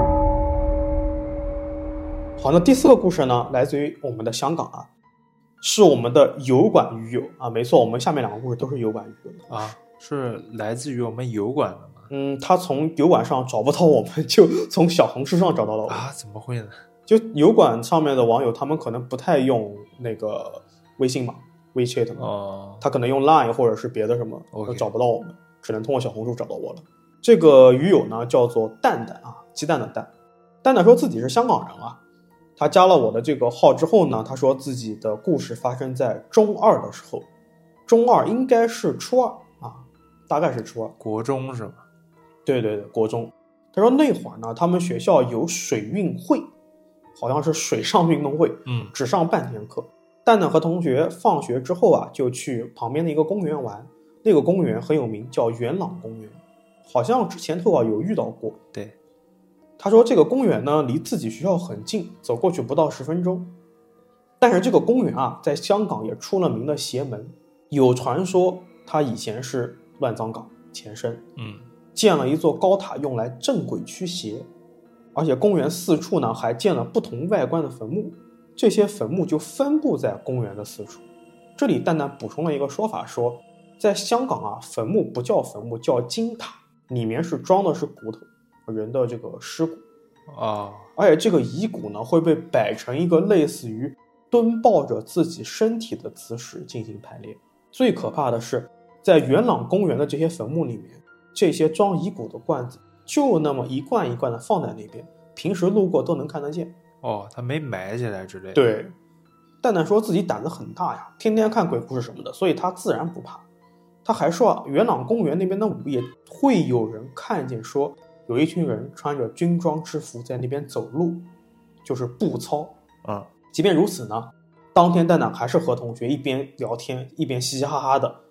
好，那第四个故事呢，来自于我们的香港啊，是我们的油管鱼友啊，没错，我们下面两个故事都是油管鱼友啊。是来自于我们油管的吗？ 嗯，他从油管上找不到我们，就从小红书上找到了我们啊？怎么会呢？ 就油管上面的网友，他们可能不太用那个微信嘛 ，WeChat 嘛， 哦， 他可能用 Line 或者是别的什么， okay. 找不到我们，只能通过小红书找到我了。这个鱼友呢叫做蛋蛋啊，鸡蛋的蛋。蛋蛋说自己是香港人啊，他加了我的这个号之后呢，他说自己的故事发生在中二的时候，中二应该是初二。大概是初二， 国中是吗？ 对对对，国中。他说那会儿呢，他们学校有水运会，好像是水上运动会， 嗯， 只上半天课。蛋蛋和同学放学之后啊，就去旁边的一个公园玩。那个公园很有名，叫元朗公园，好像之前头啊有遇到过。 对， 他说这个公园呢离自己学校很近，走过去不到十分钟。但是这个公园啊，在香港也出了名的邪门，有传说它以前是乱葬岗前身， 嗯， 建了一座高塔用来镇鬼驱邪，而且公园四处呢还建了不同外观的坟墓，这些坟墓就分布在公园的四处。这里蛋蛋补充了一个说法，说在香港啊，坟墓不叫坟墓，叫金塔，里面是装的是骨头，人的这个尸骨啊、哦， 而且这个遗骨呢会被摆成一个类似于蹲抱着自己身体的姿势进行排列。最可怕的是，在元朗公园的这些坟墓里面，这些装遗骨的罐子就那么一罐一罐的放在那边，平时路过都能看得见。 哦，他没埋起来之类的。 对，蛋蛋说自己胆子很大呀，天天看鬼故事什么的，所以他自然不怕。他还说啊，元朗公园那边的午夜会有人看见说有一群人穿着军装制服在那边走路，就是步操。 嗯， 即便如此呢，当天蛋蛋还是和同学一边聊天一边嘻嘻哈哈的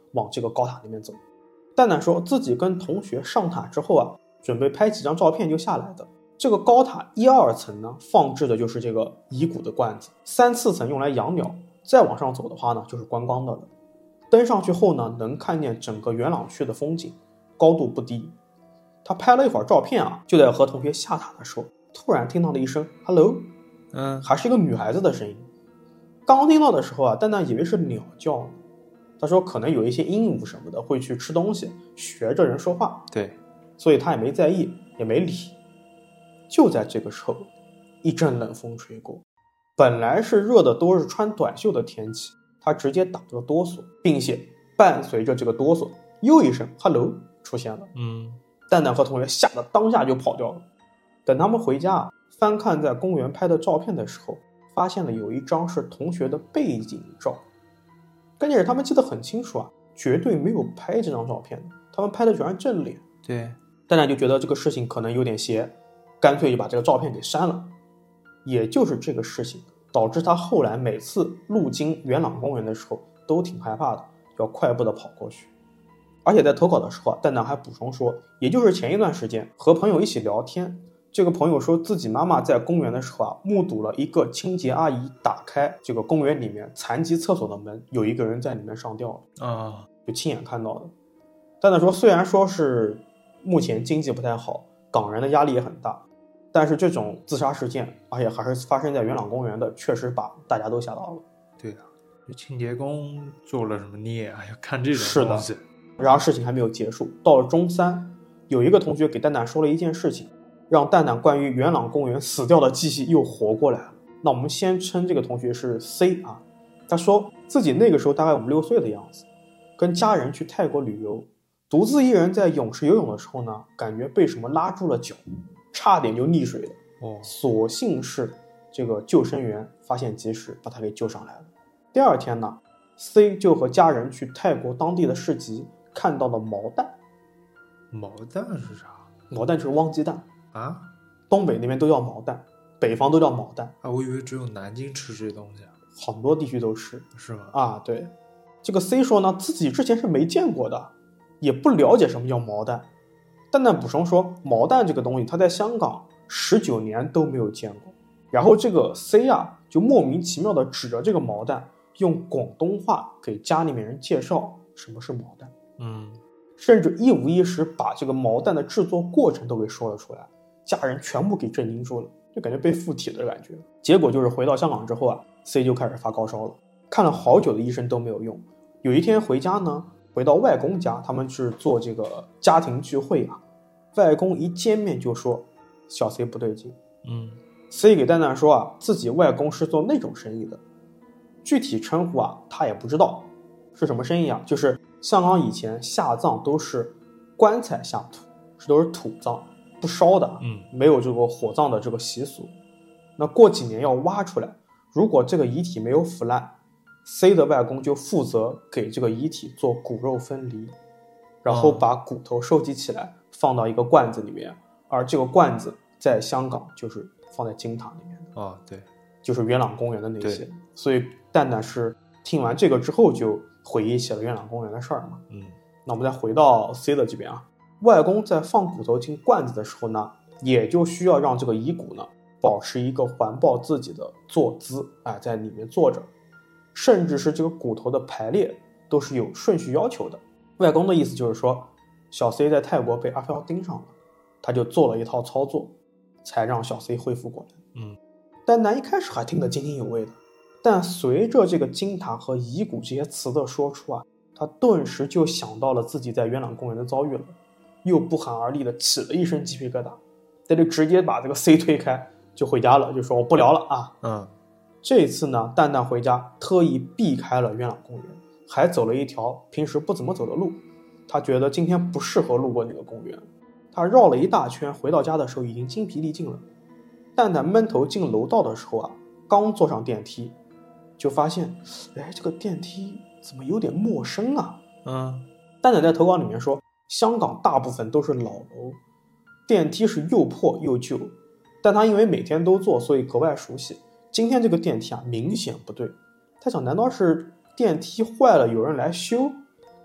往这个高塔里面走。蛋蛋说自己跟同学上塔之后啊，准备拍几张照片就下来的。这个高塔一二层呢，放置的就是这个遗骨的罐子，三四层用来养鸟，再往上走的话呢，就是观光的了。登上去后呢，能看见整个元朗区的风景，高度不低。他拍了一会儿照片啊，就在和同学下塔的时候，突然听到了一声 “hello”， 嗯， 还是一个女孩子的声音。刚听到的时候啊，蛋蛋以为是鸟叫呢。他说可能有一些鹦鹉什么的会去吃东西，学着人说话， 对， 所以他也没在意，也没理。就在这个时候，一阵冷风吹过，本来是热的都是穿短袖的天气，他直接打了哆嗦，并且伴随着这个哆嗦，又一声 “hello” 出现了。 嗯， 蛋蛋和同学吓得当下就跑掉了。等他们回家翻看在公园拍的照片的时候，发现了有一张是同学的背景照。关键是他们记得很清楚啊，绝对没有拍这张照片的，他们拍的全是正脸。 对， 蛋蛋就觉得这个事情可能有点邪，干脆就把这个照片给删了。也就是这个事情导致他后来每次路经元朗公园的时候都挺害怕的，要快步的跑过去。而且在投稿的时候啊，蛋蛋还补充说，也就是前一段时间和朋友一起聊天，这个朋友说自己妈妈在公园的时候啊，目睹了一个清洁阿姨打开这个公园里面残疾厕所的门，有一个人在里面上吊了啊， 就亲眼看到的。蛋蛋说虽然说是目前经济不太好，港人的压力也很大，但是这种自杀事件而且还是发生在元朗公园的，确实把大家都吓到了。 对的，这清洁工做了什么孽啊？要看这种东西。 是的。然而事情还没有结束，到了中三，有一个同学给蛋蛋说了一件事情，让蛋蛋关于元朗公园死掉的记忆又活过来了。那我们先称这个同学是 C 啊，他说自己那个时候大概五六岁的样子，跟家人去泰国旅游，独自一人在泳池游泳的时候呢，感觉被什么拉住了脚，差点就溺水了。 哦， 所幸是这个救生员发现及时，把他给救上来了。第二天呢 ，C 就和家人去泰国当地的市集，看到了毛蛋。 毛蛋是啥？ 毛蛋就是汪鸡蛋啊， 东北那边都叫毛蛋，北方都叫毛蛋啊，我以为只有南京吃这东西啊， 很多地区都吃， 是吗？ 啊，对。这个 C 说呢，自己之前是没见过的，也不了解什么叫毛蛋。蛋蛋补充说，毛蛋这个东西他在香港十九年都没有见过。然后这个 C 啊，就莫名其妙的指着这个毛蛋，用广东话给家里面人介绍什么是毛蛋。 嗯， 甚至一五一十把这个毛蛋的制作过程都给说了出来，家人全部给震惊住了，就感觉被附体的感觉。结果就是回到香港之后啊 ，C 就开始发高烧了，看了好久的医生都没有用。有一天回家呢，回到外公家，他们是做这个家庭聚会啊，外公一见面就说小 C 不对劲。 嗯 C 给蛋蛋说啊，自己外公是做那种生意的，具体称呼啊他也不知道是什么生意啊，就是香港以前下葬都是棺材下土，是都是土葬，不烧的， 嗯， 没有这个火葬的这个习俗。那过几年要挖出来，如果这个遗体没有腐烂， C 的外公就负责给这个遗体做骨肉分离，然后把骨头收集起来放到一个罐子里面，而这个罐子在香港就是放在金塔里面的。 哦，对， 就是元朗公园的那些。所以蛋蛋是听完这个之后就回忆起了元朗公园的事儿嘛。 嗯， 那我们再回到 C 的这边啊，外公在放骨头进罐子的时候呢，也就需要让这个遗骨呢保持一个环抱自己的坐姿，哎，在里面坐着，甚至是这个骨头的排列都是有顺序要求的。外公的意思就是说，小 C 在泰国被阿飘盯上了，他就做了一套操作，才让小 C 恢复过来。 嗯， 蛋蛋一开始还听得津津有味的，但随着这个金塔和遗骨这些词的说出啊，他顿时就想到了自己在元朗公园的遭遇了，又不寒而栗的起了一身鸡皮疙瘩，他就直接把这个 C 推开就回家了，就说我不聊了啊。 嗯， 这次呢，蛋蛋回家特意避开了元朗公园，还走了一条平时不怎么走的路，他觉得今天不适合路过那个公园，他绕了一大圈，回到家的时候已经精疲力尽了。蛋蛋闷头进楼道的时候啊，刚坐上电梯就发现，哎，这个电梯怎么有点陌生啊。 嗯， 蛋蛋在投稿里面说，香港大部分都是老楼，电梯是又破又旧，但他因为每天都坐，所以格外熟悉。今天这个电梯啊明显不对，他想难道是电梯坏了有人来修？那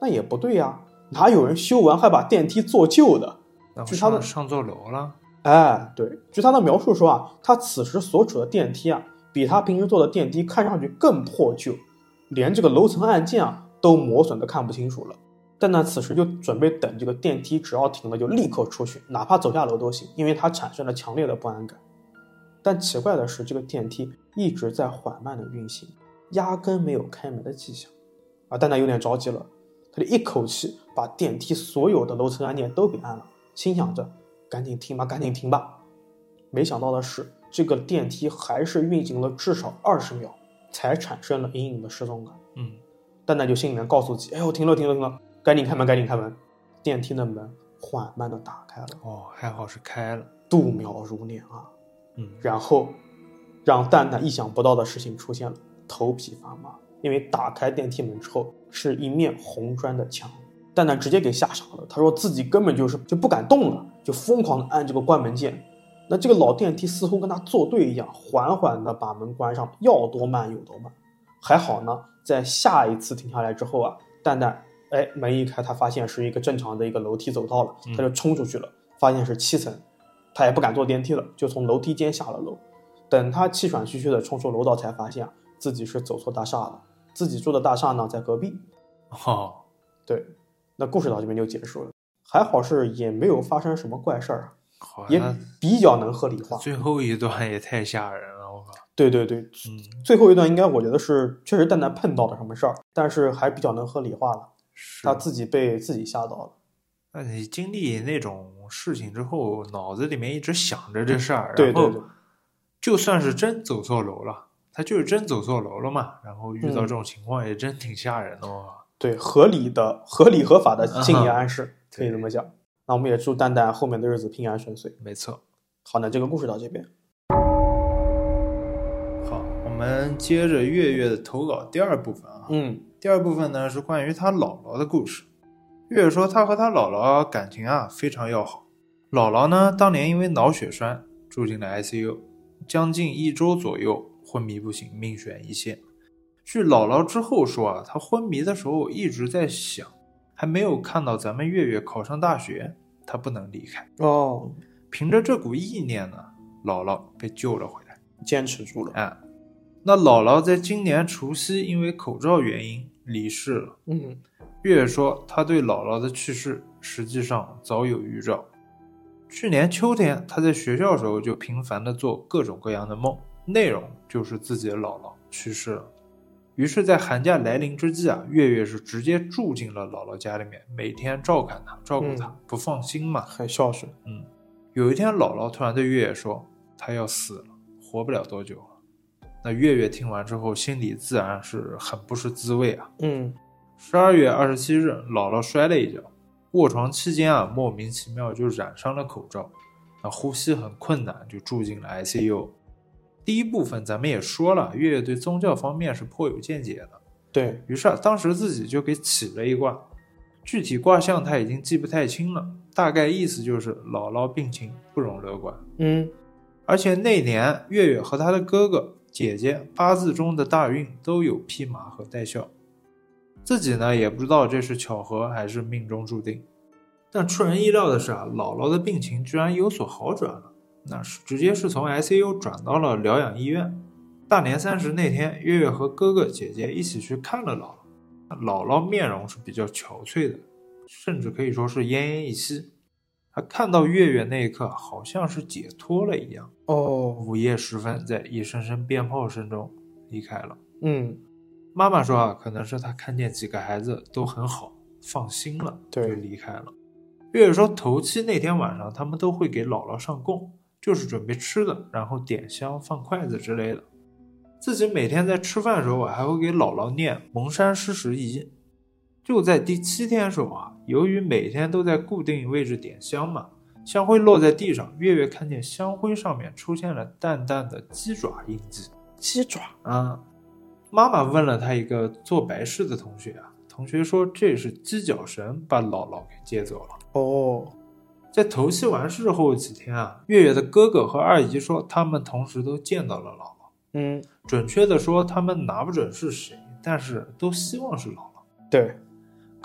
那也不对呀，哪有人修完还把电梯做旧的？ 那不据他的上上错楼了？ 哎，对，据他的描述说啊，他此时所处的电梯啊，比他平时坐的电梯看上去更破旧，连这个楼层按键啊都磨损的看不清楚了。蛋蛋此时就准备等这个电梯只要停了就立刻出去，哪怕走下楼都行，因为他产生了强烈的不安感。但奇怪的是，这个电梯一直在缓慢的运行，压根没有开门的迹象。啊，蛋蛋有点着急了，他就一口气把电梯所有的楼层按键都给按了，心想着赶紧停吧，赶紧停吧。没想到的是，这个电梯还是运行了至少二十秒，才产生了隐隐的失踪感。 嗯， 蛋蛋就心里面告诉自己，哎呦，停了停了停了，赶紧开门赶紧开门。电梯的门缓慢的打开了。 哦，还好是开了。 度秒如年啊。 嗯， 然后让蛋蛋意想不到的事情出现了，头皮发麻，因为打开电梯门之后是一面红砖的墙。蛋蛋直接给吓傻了，他说自己根本就是就不敢动了，就疯狂的按这个关门键。那这个老电梯似乎跟他作对一样，缓缓的把门关上，要多慢有多慢。还好呢，在下一次停下来之后啊，蛋蛋哎门一开，他发现是一个正常的一个楼梯走道了，他就冲出去了，发现是七层，他也不敢坐电梯了，就从楼梯间下了楼。等他气喘吁吁的冲出楼道，才发现自己是走错大厦了，自己住的大厦呢在隔壁。 哦， 对，那故事到这边就结束了。还好是也没有发生什么怪事儿，也比较能合理化。 最后一段也太吓人了，我靠！ 对对对， 嗯， 最后一段应该我觉得是确实蛋蛋碰到了什么事儿，但是还比较能合理化了，他自己被自己吓到了。 那你经历那种事情之后，脑子里面一直想着这事儿， 对对对， 就算是真走错楼了，他就是真走错楼了嘛，然后遇到这种情况也真挺吓人的哦。 嗯、对，合理的、合理合法的心理暗示，嗯、可以这么讲。那我们也祝蛋蛋后面的日子平安顺遂。 没错。 好，那这个故事到这边。 好，我们接着月月的投稿第二部分啊。 嗯， 第二部分呢是关于他姥姥的故事。月月说他和他姥姥感情啊非常要好。姥姥呢当年因为脑血栓住进了 I C U， 将近一周左右昏迷不醒，命悬一线。据姥姥之后说啊，他昏迷的时候一直在想，还没有看到咱们月月考上大学，他不能离开。 哦， 凭着这股意念呢，姥姥被救了回来， 坚持住了。 哎，那姥姥在今年除夕因为口罩原因离世了。 嗯， 月月说他对姥姥的去世实际上早有预兆。去年秋天他在学校时候就频繁地做各种各样的梦，内容就是自己的姥姥去世了。于是在寒假来临之际啊，月月是直接住进了姥姥家里面，每天照看她照顾她、嗯、不放心嘛， 很孝顺。 嗯，有一天姥姥突然对月月说她要死了，活不了多久了。那月月听完之后心里自然是很不是滋味啊。 嗯， 十二月二十七日姥姥摔了一跤，卧床期间啊莫名其妙就染上了口罩，那呼吸很困难，就住进了 I C U。第一部分咱们也说了，月月对宗教方面是颇有见解的， 对于是、啊、当时自己就给起了一卦，具体卦象他已经记不太清了，大概意思就是姥姥病情不容乐观。 嗯， 而且那年月月和他的哥哥姐姐八字中的大运都有匹马和带孝，自己呢也不知道这是巧合还是命中注定。但出人意料的是啊，姥姥的病情居然有所好转了，那是直接是从 I C U 转到了疗养医院。大年三十那天，月月和哥哥姐姐一起去看了姥姥。姥姥面容是比较憔悴的，甚至可以说是奄奄一息。她看到月月那一刻，好像是解脱了一样。 哦， 午夜时分，在一声声鞭炮声中离开了。 嗯， 妈妈说啊，可能是她看见几个孩子都很好，放心了， 对， 就离开了。月月说，头七那天晚上，他们都会给姥姥上供，就是准备吃的，然后点香、放筷子之类的。自己每天在吃饭的时候还会给姥姥念蒙山施食仪。就在第七天的时候啊，由于每天都在固定位置点香嘛，香灰落在地上，月月看见香灰上面出现了淡淡的鸡爪印记。 鸡爪啊！妈妈问了他一个做白事的同学啊，同学说这是鸡脚神把姥姥给接走了。 哦， 在头七完事后几天啊，月月的哥哥和二姨说他们同时都见到了姥姥。 嗯， 准确的说他们拿不准是谁，但是都希望是姥姥。 对，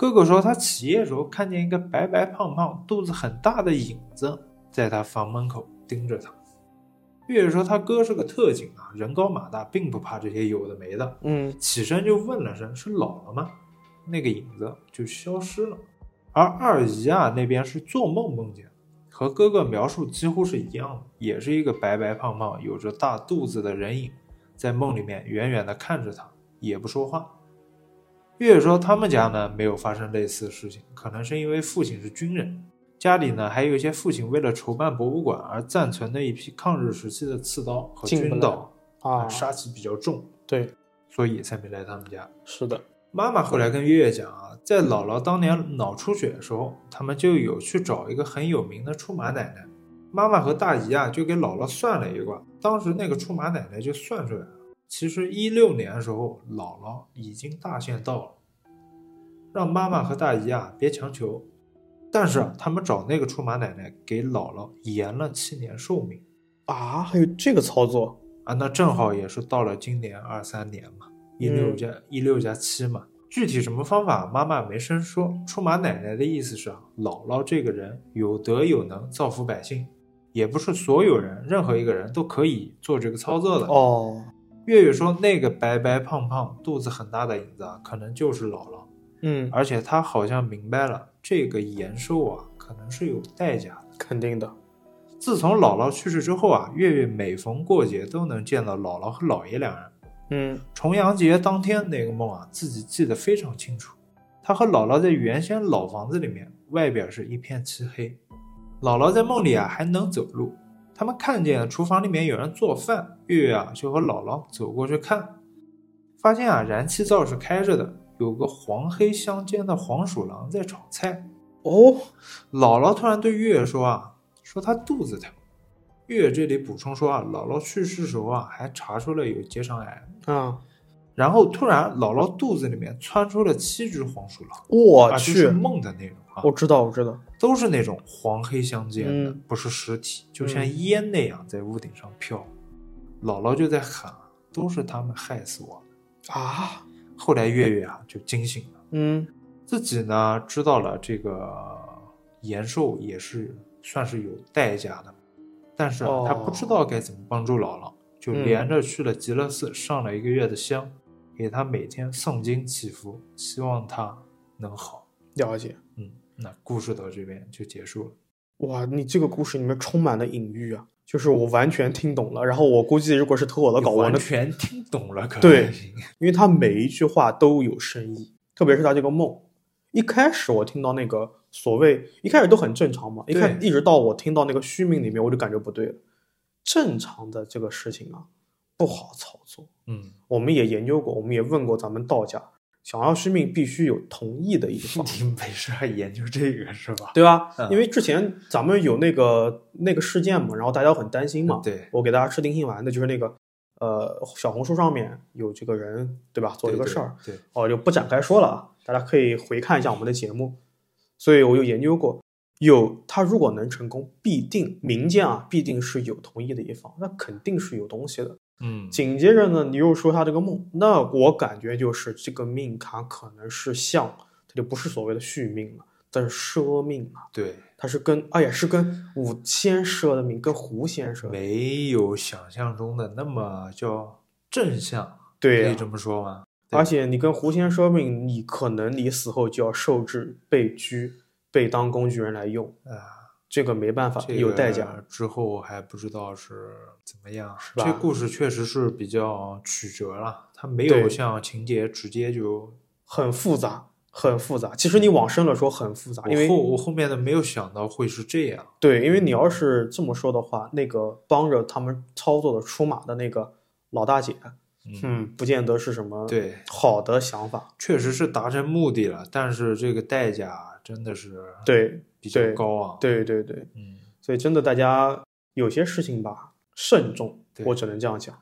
哥哥说他起夜时候看见一个白白胖胖、肚子很大的影子在他房门口盯着他。月月说他哥是个特警啊，人高马大，并不怕这些有的没的。 嗯， 起身就问了声是姥姥吗？那个影子就消失了。而二姨啊那边是做梦梦见，和哥哥描述几乎是一样的，也是一个白白胖胖、有着大肚子的人影，在梦里面远远地看着他，也不说话。月月说他们家呢没有发生类似的事情，可能是因为父亲是军人，家里呢还有一些父亲为了筹办博物馆而暂存的一批抗日时期的刺刀和军刀啊， 杀气比较重， 对， 所以才没来他们家。 是的。 妈妈后来跟月月讲啊，在姥姥当年脑出血的时候，他们就有去找一个很有名的出马奶奶。妈妈和大姨啊就给姥姥算了一卦，当时那个出马奶奶就算出来了，其实一六年的时候姥姥已经大限到了，让妈妈和大姨啊别强求。但是啊，他们找那个出马奶奶给姥姥延了七年寿命啊，还有这个操作啊，那正好也是到了今年二三年嘛，一六加一六加七嘛。具体什么方法，妈妈没深说。出马奶奶的意思是啊，姥姥这个人有德有能，造福百姓，也不是所有人，任何一个人都可以做这个操作的。 哦， 月月说那个白白胖胖、肚子很大的影子啊，可能就是姥姥。 嗯， 而且他好像明白了，这个延寿啊，可能是有代价的。 肯定的。 自从姥姥去世之后啊，月月每逢过节都能见到姥姥和姥爷两人。 嗯， 重阳节当天那个梦啊，自己记得非常清楚。他和姥姥在原先老房子里面，外边是一片漆黑。姥姥在梦里啊还能走路，他们看见厨房里面有人做饭，月月啊就和姥姥走过去看，发现啊燃气灶是开着的，有个黄黑相间的黄鼠狼在炒菜。 哦， 姥姥突然对月月说啊，说她肚子疼。月月这里补充说啊，姥姥去世时候啊还查出了有结肠癌啊， 然后突然姥姥肚子里面窜出了七只黄鼠狼。 我去， 啊就是梦的那种啊， 我知道我知道， 都是那种黄黑相间的， 嗯不是尸体，就像烟那样在屋顶上飘。嗯、姥姥就在喊，都是他们害死我啊。 后来月月啊就惊醒了， 嗯， 自己呢知道了这个延寿也是算是有代价的，但是、啊哦、 他不知道该怎么帮助姥姥，就连着去了极乐寺，上了一个月的香，给他每天诵经祈福，希望他能好。 了解。 嗯，那故事到这边就结束了。 哇，你这个故事里面充满了隐喻啊，就是我完全听懂了。然后我估计如果是投我的稿，我完全听懂了，可能对，因为他每一句话都有深意，特别是他这个梦。一开始我听到那个所谓一开始都很正常嘛，一开一直到我听到那个续命里面，我就感觉不对了。正常的这个事情啊，不好操作。 嗯， 我们也研究过，我们也问过咱们道家，想要续命必须有同意的一方。 你没事还研究这个是吧？ 对吧？ 嗯、 因为之前咱们有那个那个事件嘛，然后大家很担心嘛。 对， 我给大家吃定心丸的就是那个呃小红书上面有这个人对吧做这个事儿， 对， 哦就不展开说了啊，大家可以回看一下我们的节目。所以我就研究过，有他如果能成功，必定民间啊必定是有同意的一方，那肯定是有东西的。 嗯， 紧接着呢，你又说他这个梦，那我感觉就是这个命卡可能是像，它就不是所谓的续命了，但是奢命了。 对， 它是跟哎呀是跟武仙奢的命，跟胡仙奢没有想象中的那么叫正向， 对、啊， 可以这么说吗？ 而且你跟胡仙奢命，你可能你死后就要受制、被拘、被当工具人来用啊。 这个没办法， 这个、 有代价。 之后还不知道是怎么样， 是吧？ 这故事确实是比较曲折了，它没有像情节直接就很复杂，很复杂。其实你往深了说很复杂，因为我后我后面的没有想到会是这样。 对，因为你要是这么说的话，那个帮着他们操作的出马的那个老大姐，嗯，嗯不见得是什么对好的想法。 确实是达成目的了，但是这个代价真的是对。 比较高啊， 对对对， 嗯， 所以真的大家有些事情吧，慎重，我只能这样讲。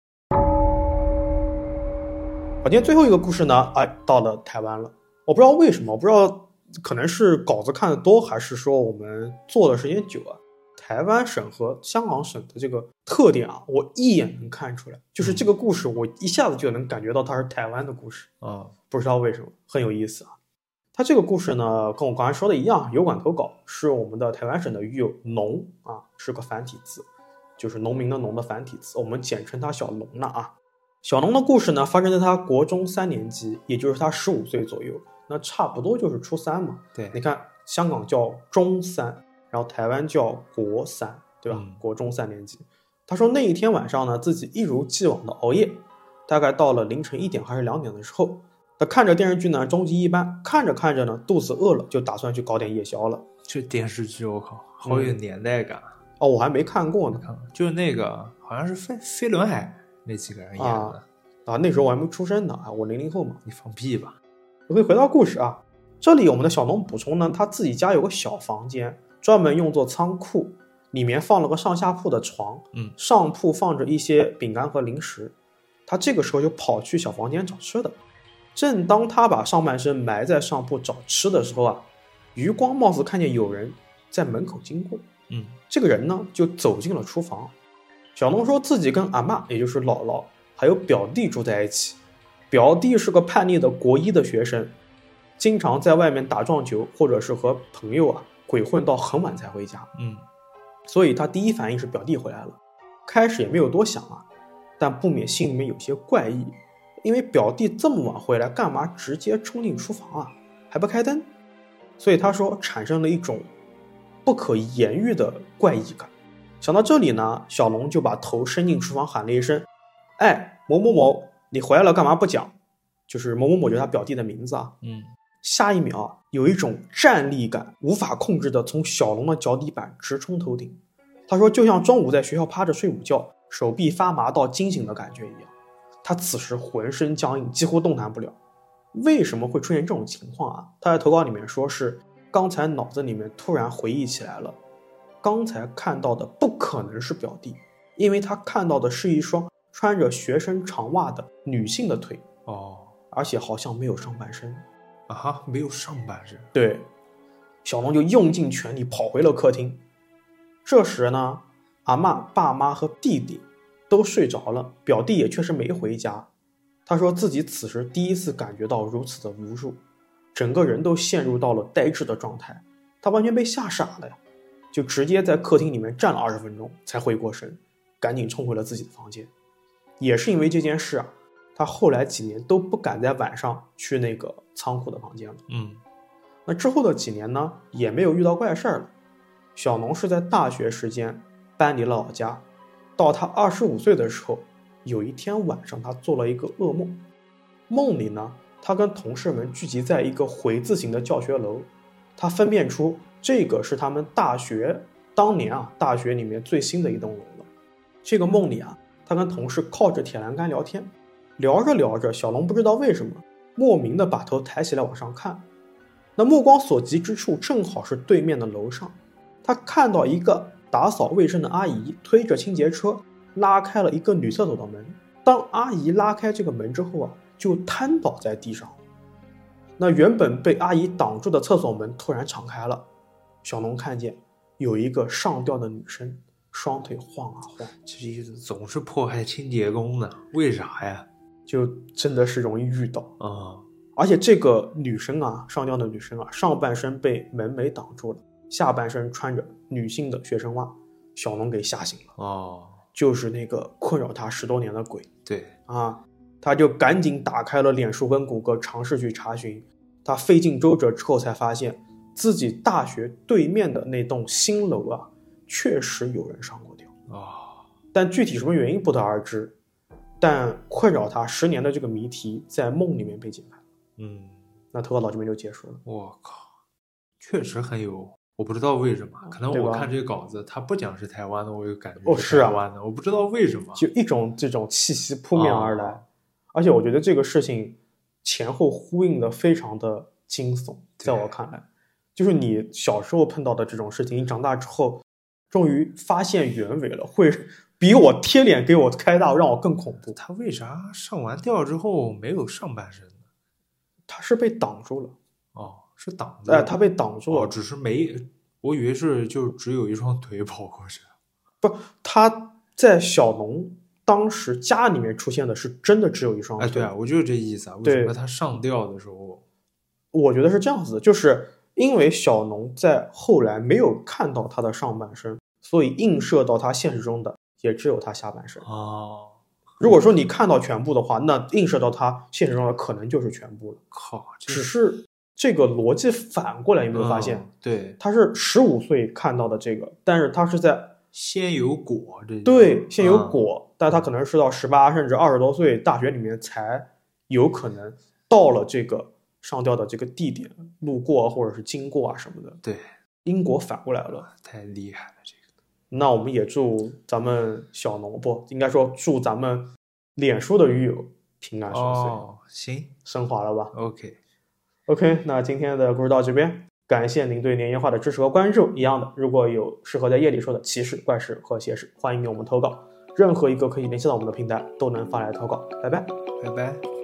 好，今天最后一个故事呢，哎，到了台湾了。我不知道为什么，我不知道可能是稿子看的多，还是说我们做的时间久啊。台湾省和香港省的这个特点啊，我一眼能看出来，就是这个故事，我一下子就能感觉到它是台湾的故事啊、嗯， 不知道为什么，很有意思啊。 他这个故事呢，跟我刚才说的一样，油管投稿，是我们的台湾省的狱友农啊，是个繁体字，就是农民的农的繁体字，我们简称他小龙了啊。小龙的故事呢，发生在他国中三年级，也就是他十五岁左右，那差不多就是初三嘛。 对， 你看香港叫中三，然后台湾叫国三，对吧？ 嗯、 国中三年级。他说那一天晚上呢，自己一如既往的熬夜，大概到了凌晨一点还是两点的时候。他看着电视剧呢，终极一班，看着看着呢，肚子饿了，就打算去搞点夜宵了。 这电视剧我靠，好有年代感、嗯、 哦，我还没看过呢。 就是那个好像是飞飞轮海那几个人演的啊, 啊，那时候我还没出生呢啊，我零零后嘛。 你放屁吧。 OK，回到故事啊，这里我们的小农补充呢，他自己家有个小房间，专门用作仓库，里面放了个上下铺的床， 嗯， 上铺放着一些饼干和零食。他这个时候就跑去小房间找吃的。正当他把上半身埋在上铺找吃的时候啊，余光貌似看见有人在门口经过。 嗯， 这个人呢就走进了厨房。小农说自己跟阿嬷，也就是姥姥，还有表弟住在一起。表弟是个叛逆的国一的学生，经常在外面打撞球，或者是和朋友啊鬼混到很晚才回家。 嗯， 所以他第一反应是表弟回来了，开始也没有多想啊，但不免心里面有些怪异。因为表弟这么晚回来，干嘛直接冲进厨房啊？还不开灯？所以他说产生了一种不可言喻的怪异感。想到这里呢，小龙就把头伸进厨房喊了一声：“哎，某某某，你回来了，干嘛不讲？”就是某某某就是他表弟的名字啊。 嗯。 下一秒啊，有一种战栗感无法控制的从小龙的脚底板直冲头顶。他说就像中午在学校趴着睡午觉，手臂发麻到惊醒的感觉一样。他此时浑身僵硬，几乎动弹不了。为什么会出现这种情况啊？他在投稿里面说是刚才脑子里面突然回忆起来了，刚才看到的不可能是表弟，因为他看到的是一双穿着学生长袜的女性的腿。 哦， 而且好像没有上半身。 啊，没有上半身。 对，小龙就用尽全力跑回了客厅。这时呢，阿嬷、爸妈和弟弟都睡着了，表弟也确实没回家。他说自己此时第一次感觉到如此的无助，整个人都陷入到了呆滞的状态，他完全被吓傻了呀，就直接在客厅里面站了二十分钟才回过神，赶紧冲回了自己的房间。也是因为这件事啊，他后来几年都不敢在晚上去那个仓库的房间了。 嗯， 那之后的几年呢，也没有遇到怪事儿了。小农是在大学时间搬离了老家，到他二十五岁的时候，有一天晚上他做了一个噩梦。梦里呢，他跟同事们聚集在一个回字形的教学楼，他分辨出这个是他们大学当年啊大学里面最新的一栋楼了。这个梦里啊，他跟同事靠着铁栏杆聊天，聊着聊着，小龙不知道为什么莫名的把头抬起来往上看，那目光所及之处正好是对面的楼上。他看到一个打扫卫生的阿姨推着清洁车拉开了一个女厕所的门，当阿姨拉开这个门之后啊，就瘫倒在地上。那原本被阿姨挡住的厕所门突然敞开了，小龙看见有一个上吊的女生双腿晃啊晃。 这意思总是迫害清洁工的，为啥呀？ 就真的是容易遇到啊、嗯！ 而且这个女生啊，上吊的女生啊，上半身被门楣挡住了，下半身穿着女性的学生袜，小龙给吓醒了。 哦， 就是那个困扰他十多年的鬼。 对啊，他就赶紧打开了脸书跟谷歌，尝试去查询。他费尽周折之后才发现，自己大学对面的那栋新楼啊，确实有人上过吊啊、哦，但具体什么原因不得而知。但困扰他十年的这个谜题，在梦里面被解开。 嗯， 那投稿到这边就结束了。 我靠，确实很有，我不知道为什么，可能我看这个稿子，他不讲是台湾的，我有感觉是台湾的， 哦是啊、 我不知道为什么， 就一种这种气息扑面而来、哦，而且我觉得这个事情前后呼应的非常的惊悚，在我看来，就是你小时候碰到的这种事情，你长大之后终于发现原委了，会比我贴脸给我开大，让我更恐怖。 他为啥上完吊之后没有上半身呢？ 他是被挡住了。 哦，是挡住了。 哎，他被挡住了、 哦，只是没，我以为是就只有一双腿跑过去。 不，他在小农当时家里面出现的是真的只有一双腿。 哎，对啊，我就是这意思啊。为什么他上吊的时候？ 我觉得是这样子的，就是因为小农在后来没有看到他的上半身，所以映射到他现实中的也只有他下半身。 哦， 如果说你看到全部的话，那映射到他现实中的可能就是全部了。 靠， 只是这个逻辑反过来，有没有发现？ 嗯、对， 他是十五岁看到的这个，但是他是在先有果，这对先有果， 嗯、 但他可能是到十八甚至二十多岁大学里面才有可能到了这个上吊的这个地点，路过或者是经过啊什么的。 对， 因果反过来了， 太厉害了这个。 那我们也祝咱们小农，不应该说祝咱们脸书的鱼友平安顺遂。 哦，行， 升华了吧 ？OK OK， 那今天的故事到这边，感谢您对年夜话的支持和关注。一样的，如果有适合在夜里说的奇事、怪事和邪事，欢迎给我们投稿。任何一个可以联系到我们的平台都能发来投稿。拜拜， 拜拜。